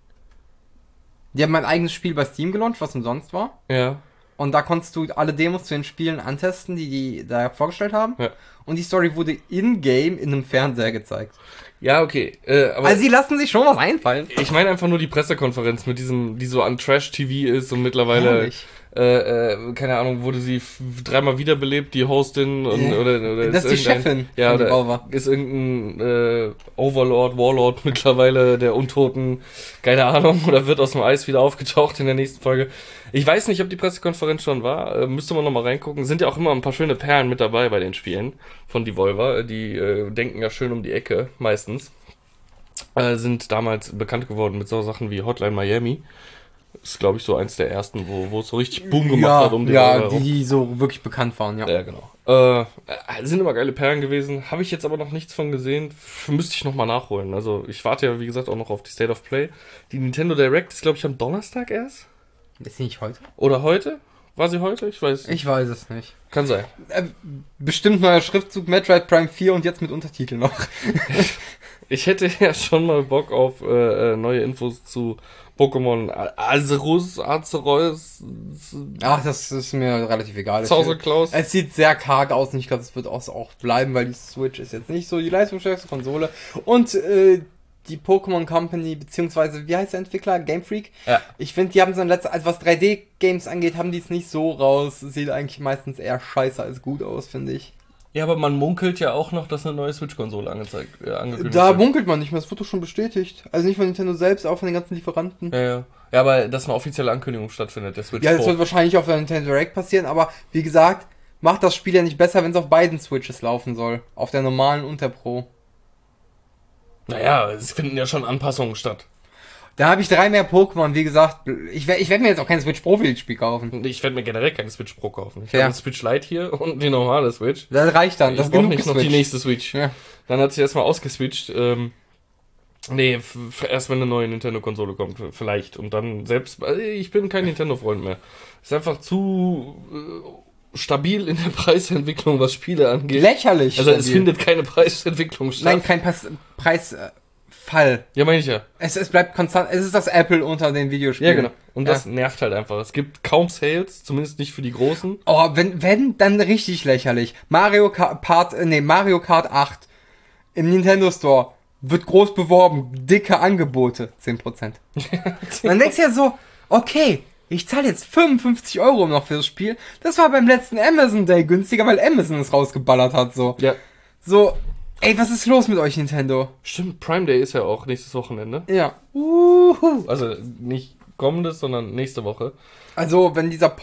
Die haben ein eigenes Spiel bei Steam gelauncht, was umsonst war. Ja. Und da konntest du alle Demos zu den Spielen antesten, die da vorgestellt haben. Ja. Und die Story wurde in-game in einem Fernseher gezeigt. Ja, okay. Aber Also sie lassen sich schon was einfallen. ich meine einfach nur die Pressekonferenz mit diesem, die so an Trash-TV ist und mittlerweile, Herrlich. keine Ahnung, wurde sie 3-mal wiederbelebt, die Hostin oder Das ist die Chefin ja, von die oder Volva. ist irgendein Overlord, Warlord mittlerweile der Untoten, keine Ahnung, oder wird aus dem Eis wieder aufgetaucht in der nächsten Folge. Ich weiß nicht, ob die Pressekonferenz schon war, müsste man nochmal reingucken. Sind ja auch immer ein paar schöne Perlen mit dabei bei den Spielen von Devolver, die denken ja schön um die Ecke, meistens. Sind damals bekannt geworden mit so Sachen wie Hotline Miami. Ist, glaube ich, so eins der ersten, wo es so richtig Boom gemacht hat um ja, Devolver herum. die so wirklich bekannt waren, ja. Ja, genau. Sind immer geile Perlen gewesen. Habe ich jetzt aber noch nichts von gesehen. Müsste ich nochmal nachholen. Also ich warte ja, wie gesagt, auch noch auf die State of Play. Die Nintendo Direct ist, glaube ich, am Donnerstag erst. Ist sie nicht heute? Oder heute? War sie heute? Ich weiß nicht. Ich weiß es nicht. Kann sein. Bestimmt neuer Schriftzug, Metroid Prime 4 und jetzt mit Untertitel noch. Ich hätte ja schon mal Bock auf neue Infos zu Pokémon Arceus, Ach, das ist mir relativ egal. Zauberklaus. Es sieht sehr karg aus und ich glaube, es wird auch bleiben, weil die Switch ist jetzt nicht so die leistungsstärkste Konsole. Und die Pokémon Company, beziehungsweise, wie heißt der Entwickler? Game Freak? Ja. Ich finde, die haben so ein letztes, also was 3D-Games angeht, haben die es nicht so raus. Sieht eigentlich meistens eher scheiße als gut aus, finde ich. Ja, aber man munkelt ja auch noch, dass eine neue Switch-Konsole angekündigt Da wird. munkelt man nicht mehr, das wird doch schon bestätigt. Also nicht von Nintendo selbst, auch von den ganzen Lieferanten. Ja, aber dass eine offizielle Ankündigung stattfindet, der Switch Ja, das Pro. wird wahrscheinlich auf der Nintendo Direct passieren, aber wie gesagt, macht das Spiel ja nicht besser, wenn es auf beiden Switches laufen soll. Auf der normalen und der Pro. Naja, es finden ja schon Anpassungen statt. Da habe ich 3 mehr Pokémon, wie gesagt. Ich werd mir jetzt auch kein Switch Pro für das Spiel kaufen. Und ich werde mir generell keine Switch Pro kaufen. Ich Ja. habe eine Switch Lite hier und die normale Switch. Das reicht dann, das Ich ist brauche genug nicht noch die geswitcht. nächste Switch. Ja. Dann hat sie erstmal ausgeswitcht. Nee, erst wenn eine neue Nintendo-Konsole kommt, vielleicht. Und dann selbst, ich bin kein Nintendo-Freund mehr. Ist einfach zu stabil in der Preisentwicklung, was Spiele angeht. Lächerlich. Also es stabil. findet keine Preisentwicklung statt. Nein, kein Preisfall. Ja, meine ich ja. Es bleibt konstant. Es ist das Apple unter den Videospielen. Ja, genau. Und das nervt halt einfach. Es gibt kaum Sales, zumindest nicht für die Großen. Oh, wenn, dann richtig lächerlich. Mario Kart 8 im Nintendo Store wird groß beworben, dicke Angebote, 10%. Dann denkst du ja so, okay, ich zahle jetzt 55 Euro noch für das Spiel. Das war beim letzten Amazon Day günstiger, weil Amazon es rausgeballert hat, so. Ja. So, ey, was ist los mit euch, Nintendo? Stimmt, Prime Day ist ja auch nächstes Wochenende. Ja. Also nicht kommendes, sondern nächste Woche. Also, wenn diese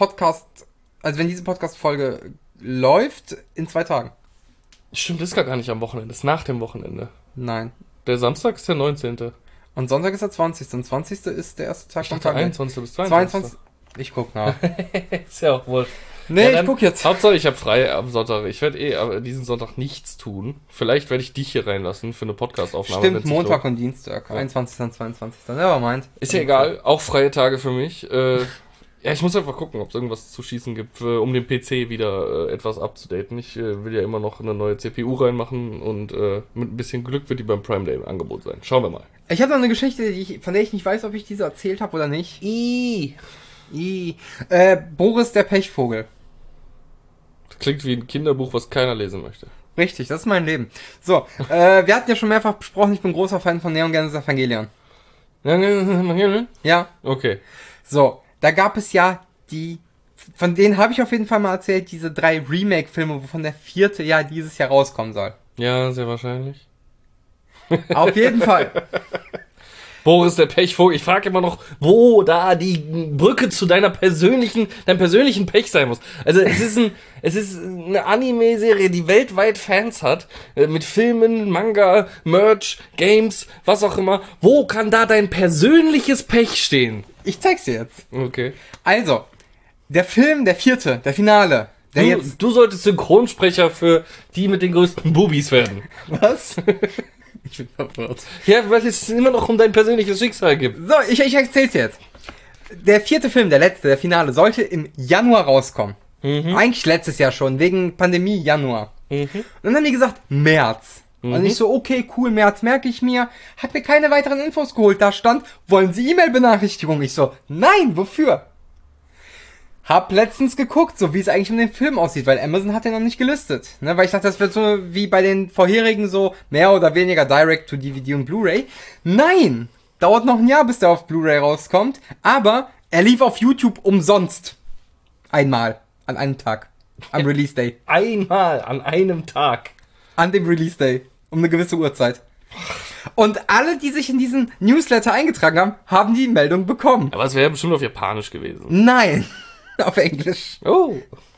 Podcast-Folge läuft, in 2 Tagen. Stimmt, ist gar nicht am Wochenende, ist nach dem Wochenende. Nein. Der Samstag ist der 19. Und Sonntag ist der 20. Und 20. ist der erste Tag Ich vom dachte Tag. 21. bis 22. Ich guck nach. Ist ja auch wohl. Nee, Ja, ich dann- guck jetzt. Hauptsache, ich habe frei am Sonntag. Ich werde aber diesen Sonntag nichts tun. Vielleicht werde ich dich hier reinlassen für eine Podcast-Aufnahme. Stimmt, wenn's sich Montag lohnt. und Dienstag. Ja. 21. und 22. Nevermind. Ist ja egal, auch freie Tage für mich. Ja, ich muss einfach gucken, ob es irgendwas zu schießen gibt, um den PC wieder etwas abzudaten. Ich will ja immer noch eine neue CPU reinmachen und mit ein bisschen Glück wird die beim Prime Day im Angebot sein. Schauen wir mal. Ich habe noch eine Geschichte, von der ich nicht weiß, ob ich diese erzählt habe oder nicht. Boris der Pechvogel. Das klingt wie ein Kinderbuch, was keiner lesen möchte. Richtig, das ist mein Leben. So, wir hatten ja schon mehrfach besprochen, ich bin großer Fan von Neon Genesis Evangelion. Ja. Okay. So, da gab es ja von denen habe ich auf jeden Fall mal erzählt, diese 3 Remake-Filme, wovon der 4. ja dieses Jahr rauskommen soll. Ja, sehr wahrscheinlich. Auf jeden Fall. Boris der Pechvogel, ich frage immer noch, wo da die Brücke zu deinem persönlichen Pech sein muss. Also es ist eine Anime-Serie, die weltweit Fans hat, mit Filmen, Manga, Merch, Games, was auch immer. Wo kann da dein persönliches Pech stehen? Ich zeig's dir jetzt. Okay. Also, der Film, der 4., der Finale, Du solltest Synchronsprecher für die mit den größten Bubis werden. Was? Ich bin verwirrt. Ja, weil es immer noch um dein persönliches Schicksal geht. So, ich erzähl's jetzt. Der 4. Film, der letzte, der Finale, sollte im Januar rauskommen. Eigentlich letztes Jahr schon, wegen Pandemie Januar. Und dann haben die gesagt, März. Und ich so, okay, cool, März merke ich mir. Hat mir keine weiteren Infos geholt. Da stand, wollen Sie E-Mail-Benachrichtigung? Ich so, nein, wofür? Hab letztens geguckt, so wie es eigentlich um den Film aussieht, weil Amazon hat den noch nicht gelistet. Ne, weil ich dachte, das wird so wie bei den vorherigen so mehr oder weniger Direct to DVD und Blu-ray. Nein! Dauert noch ein Jahr, bis der auf Blu-ray rauskommt. Aber er lief auf YouTube umsonst. Einmal. An einem Tag. Am Release Day. Einmal an einem Tag. An dem Release Day. Um eine gewisse Uhrzeit. Und alle, die sich in diesen Newsletter eingetragen haben, haben die Meldung bekommen. Aber es wäre bestimmt auf Japanisch gewesen. Nein. Auf Englisch. Oh.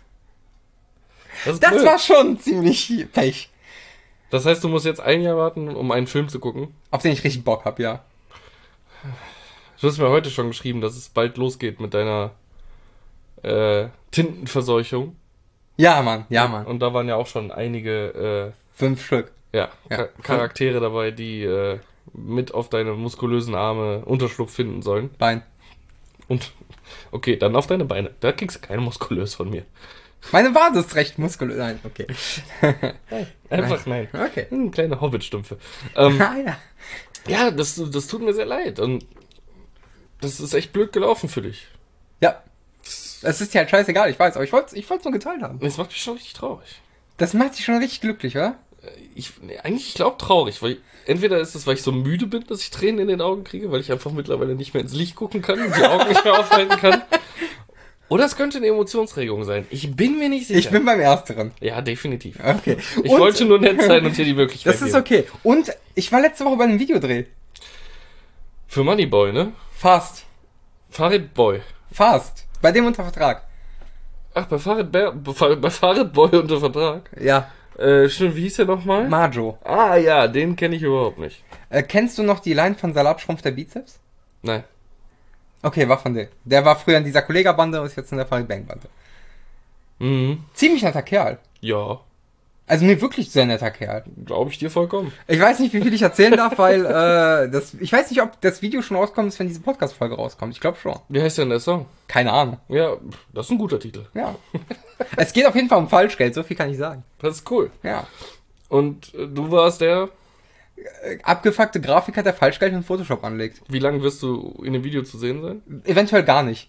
Das war schon ziemlich Pech. Das heißt, du musst jetzt ein Jahr warten, um einen Film zu gucken? Auf den ich richtig Bock hab, ja. Du hast mir heute schon geschrieben, dass es bald losgeht mit deiner Tintenverseuchung. Ja, Mann, ja, Mann. Und da waren ja auch schon einige 5 Stück. Ja. Charaktere dabei, die mit auf deine muskulösen Arme Unterschlupf finden sollen. Bein. Und, okay, dann auf deine Beine. Da kriegst du keine muskulös von mir. Meine Wade ist recht muskulös. Nein, okay. Einfach nein. Okay. Kleine Hobbit-Stümpfe. Ja. Ja, das tut mir sehr leid. Und das ist echt blöd gelaufen für dich. Ja. Es ist ja halt scheißegal, ich weiß, aber ich wollte es nur geteilt haben. Das macht mich schon richtig traurig. Das macht dich schon richtig glücklich, oder? Ich glaube traurig, weil entweder ist es, weil ich so müde bin, dass ich Tränen in den Augen kriege, weil ich einfach mittlerweile nicht mehr ins Licht gucken kann und die Augen nicht mehr aufhalten kann. Oder es könnte eine Emotionsregung sein. Ich bin mir nicht sicher. Ich bin beim Ersteren. Ja, definitiv. Okay. Ich wollte nur nett sein und dir die Möglichkeit geben. Das ist okay. Und ich war letzte Woche bei einem Videodreh. Für Moneyboy, ne? Fast. Fahrradboy. Fast. Bei dem unter Vertrag. Ach, bei Fahrradboy unter Vertrag? Ja. Stimmt, wie hieß der nochmal? Majo. Ah ja, den kenne ich überhaupt nicht. Kennst du noch die Line von Salatschrumpf der Bizeps? Nein. Okay, war von dem. Der war früher in dieser Kollega-Bande und ist jetzt in der Farid Bang-Bande. Mhm. Ziemlich netter Kerl. Ja. Also nee, wirklich sehr netter Kerl. Glaube ich dir vollkommen. Ich weiß nicht, wie viel ich erzählen darf, weil ich weiß nicht, ob das Video schon rauskommt, wenn diese Podcast-Folge rauskommt. Ich glaube schon. Wie heißt denn der Song? Keine Ahnung. Ja, das ist ein guter Titel. Ja. Es geht auf jeden Fall um Falschgeld, so viel kann ich sagen. Das ist cool. Ja. Und du warst der abgefuckte Grafiker, der Falschgeld in Photoshop anlegt. Wie lange wirst du in dem Video zu sehen sein? Eventuell gar nicht.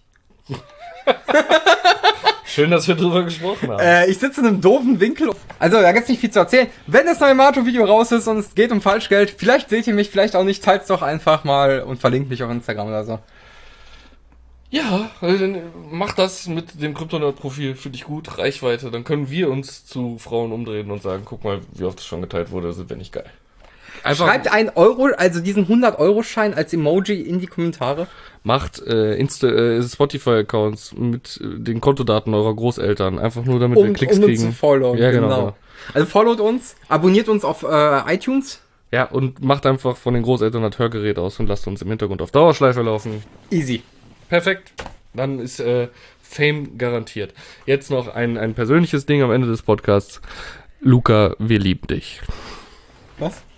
Schön, dass wir drüber gesprochen haben. Ich sitze in einem doofen Winkel. Also, da gibt's nicht viel zu erzählen. Wenn das neue Majo-Video raus ist und es geht um Falschgeld, vielleicht seht ihr mich, vielleicht auch nicht, teilt's doch einfach mal und verlinkt mich auf Instagram oder so. Ja, dann mach das mit dem Kryptonerd-Profil für dich gut, Reichweite. Dann können wir uns zu Frauen umdrehen und sagen, guck mal, wie oft das schon geteilt wurde, sind wir nicht geil. Einfach schreibt 1 Euro, also diesen 100-Euro-Schein als Emoji in die Kommentare. Macht Spotify-Accounts mit den Kontodaten eurer Großeltern, einfach nur damit wir Klicks kriegen. Um uns zu followen, ja, genau. Also followt uns, abonniert uns auf iTunes. Ja, und macht einfach von den Großeltern das Hörgerät aus und lasst uns im Hintergrund auf Dauerschleife laufen. Easy. Perfekt. Dann ist Fame garantiert. Jetzt noch ein persönliches Ding am Ende des Podcasts. Luca, wir lieben dich. Was?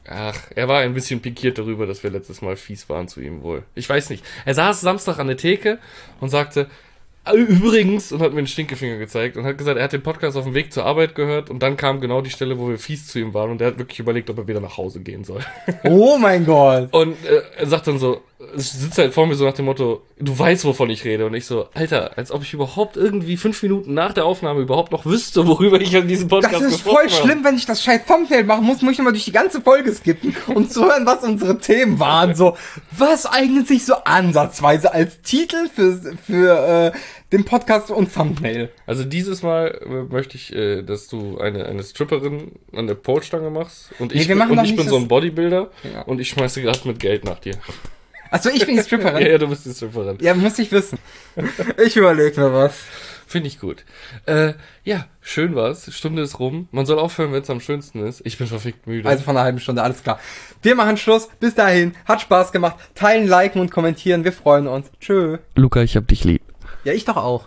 Ach, er war ein bisschen pikiert darüber, dass wir letztes Mal fies waren zu ihm wohl. Ich weiß nicht. Er saß Samstag an der Theke und sagte, übrigens, und hat mir einen Stinkefinger gezeigt und hat gesagt, er hat den Podcast auf dem Weg zur Arbeit gehört und dann kam genau die Stelle, wo wir fies zu ihm waren und er hat wirklich überlegt, ob er wieder nach Hause gehen soll. Oh mein Gott. Und er sagt dann so, sitzt halt vor mir so nach dem Motto, du weißt, wovon ich rede. Und ich so, Alter, als ob ich überhaupt irgendwie 5 Minuten nach der Aufnahme überhaupt noch wüsste, worüber ich an diesem Podcast Das ist gesprochen voll habe. schlimm, wenn ich das scheiß Thumbnail machen muss ich immer durch die ganze Folge skippen, um zu hören, was unsere Themen waren. So, was eignet sich so ansatzweise als Titel für den Podcast und Thumbnail? Also dieses Mal möchte ich, dass du eine Stripperin an der Polstange machst und ich, wir machen doch ich nicht bin so ein das- Bodybuilder Ja. und ich schmeiße gerade mit Geld nach dir. Achso, ich bin die Stripperin. Ja, du bist die Stripperin. Ja, muss ich wissen. Ich überlege mir was. Finde ich gut. Ja, schön war's. Stunde ist rum. Man soll aufhören, wenn es am schönsten ist. Ich bin verfickt müde. Also von einer halben Stunde, alles klar. Wir machen Schluss. Bis dahin. Hat Spaß gemacht. Teilen, liken und kommentieren. Wir freuen uns. Tschö. Luca, ich hab dich lieb. Ja, ich doch auch.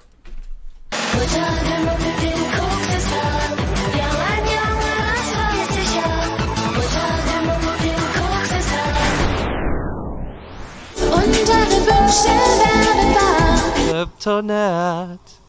Unsere Wünsche werden wahr. Kryptonat.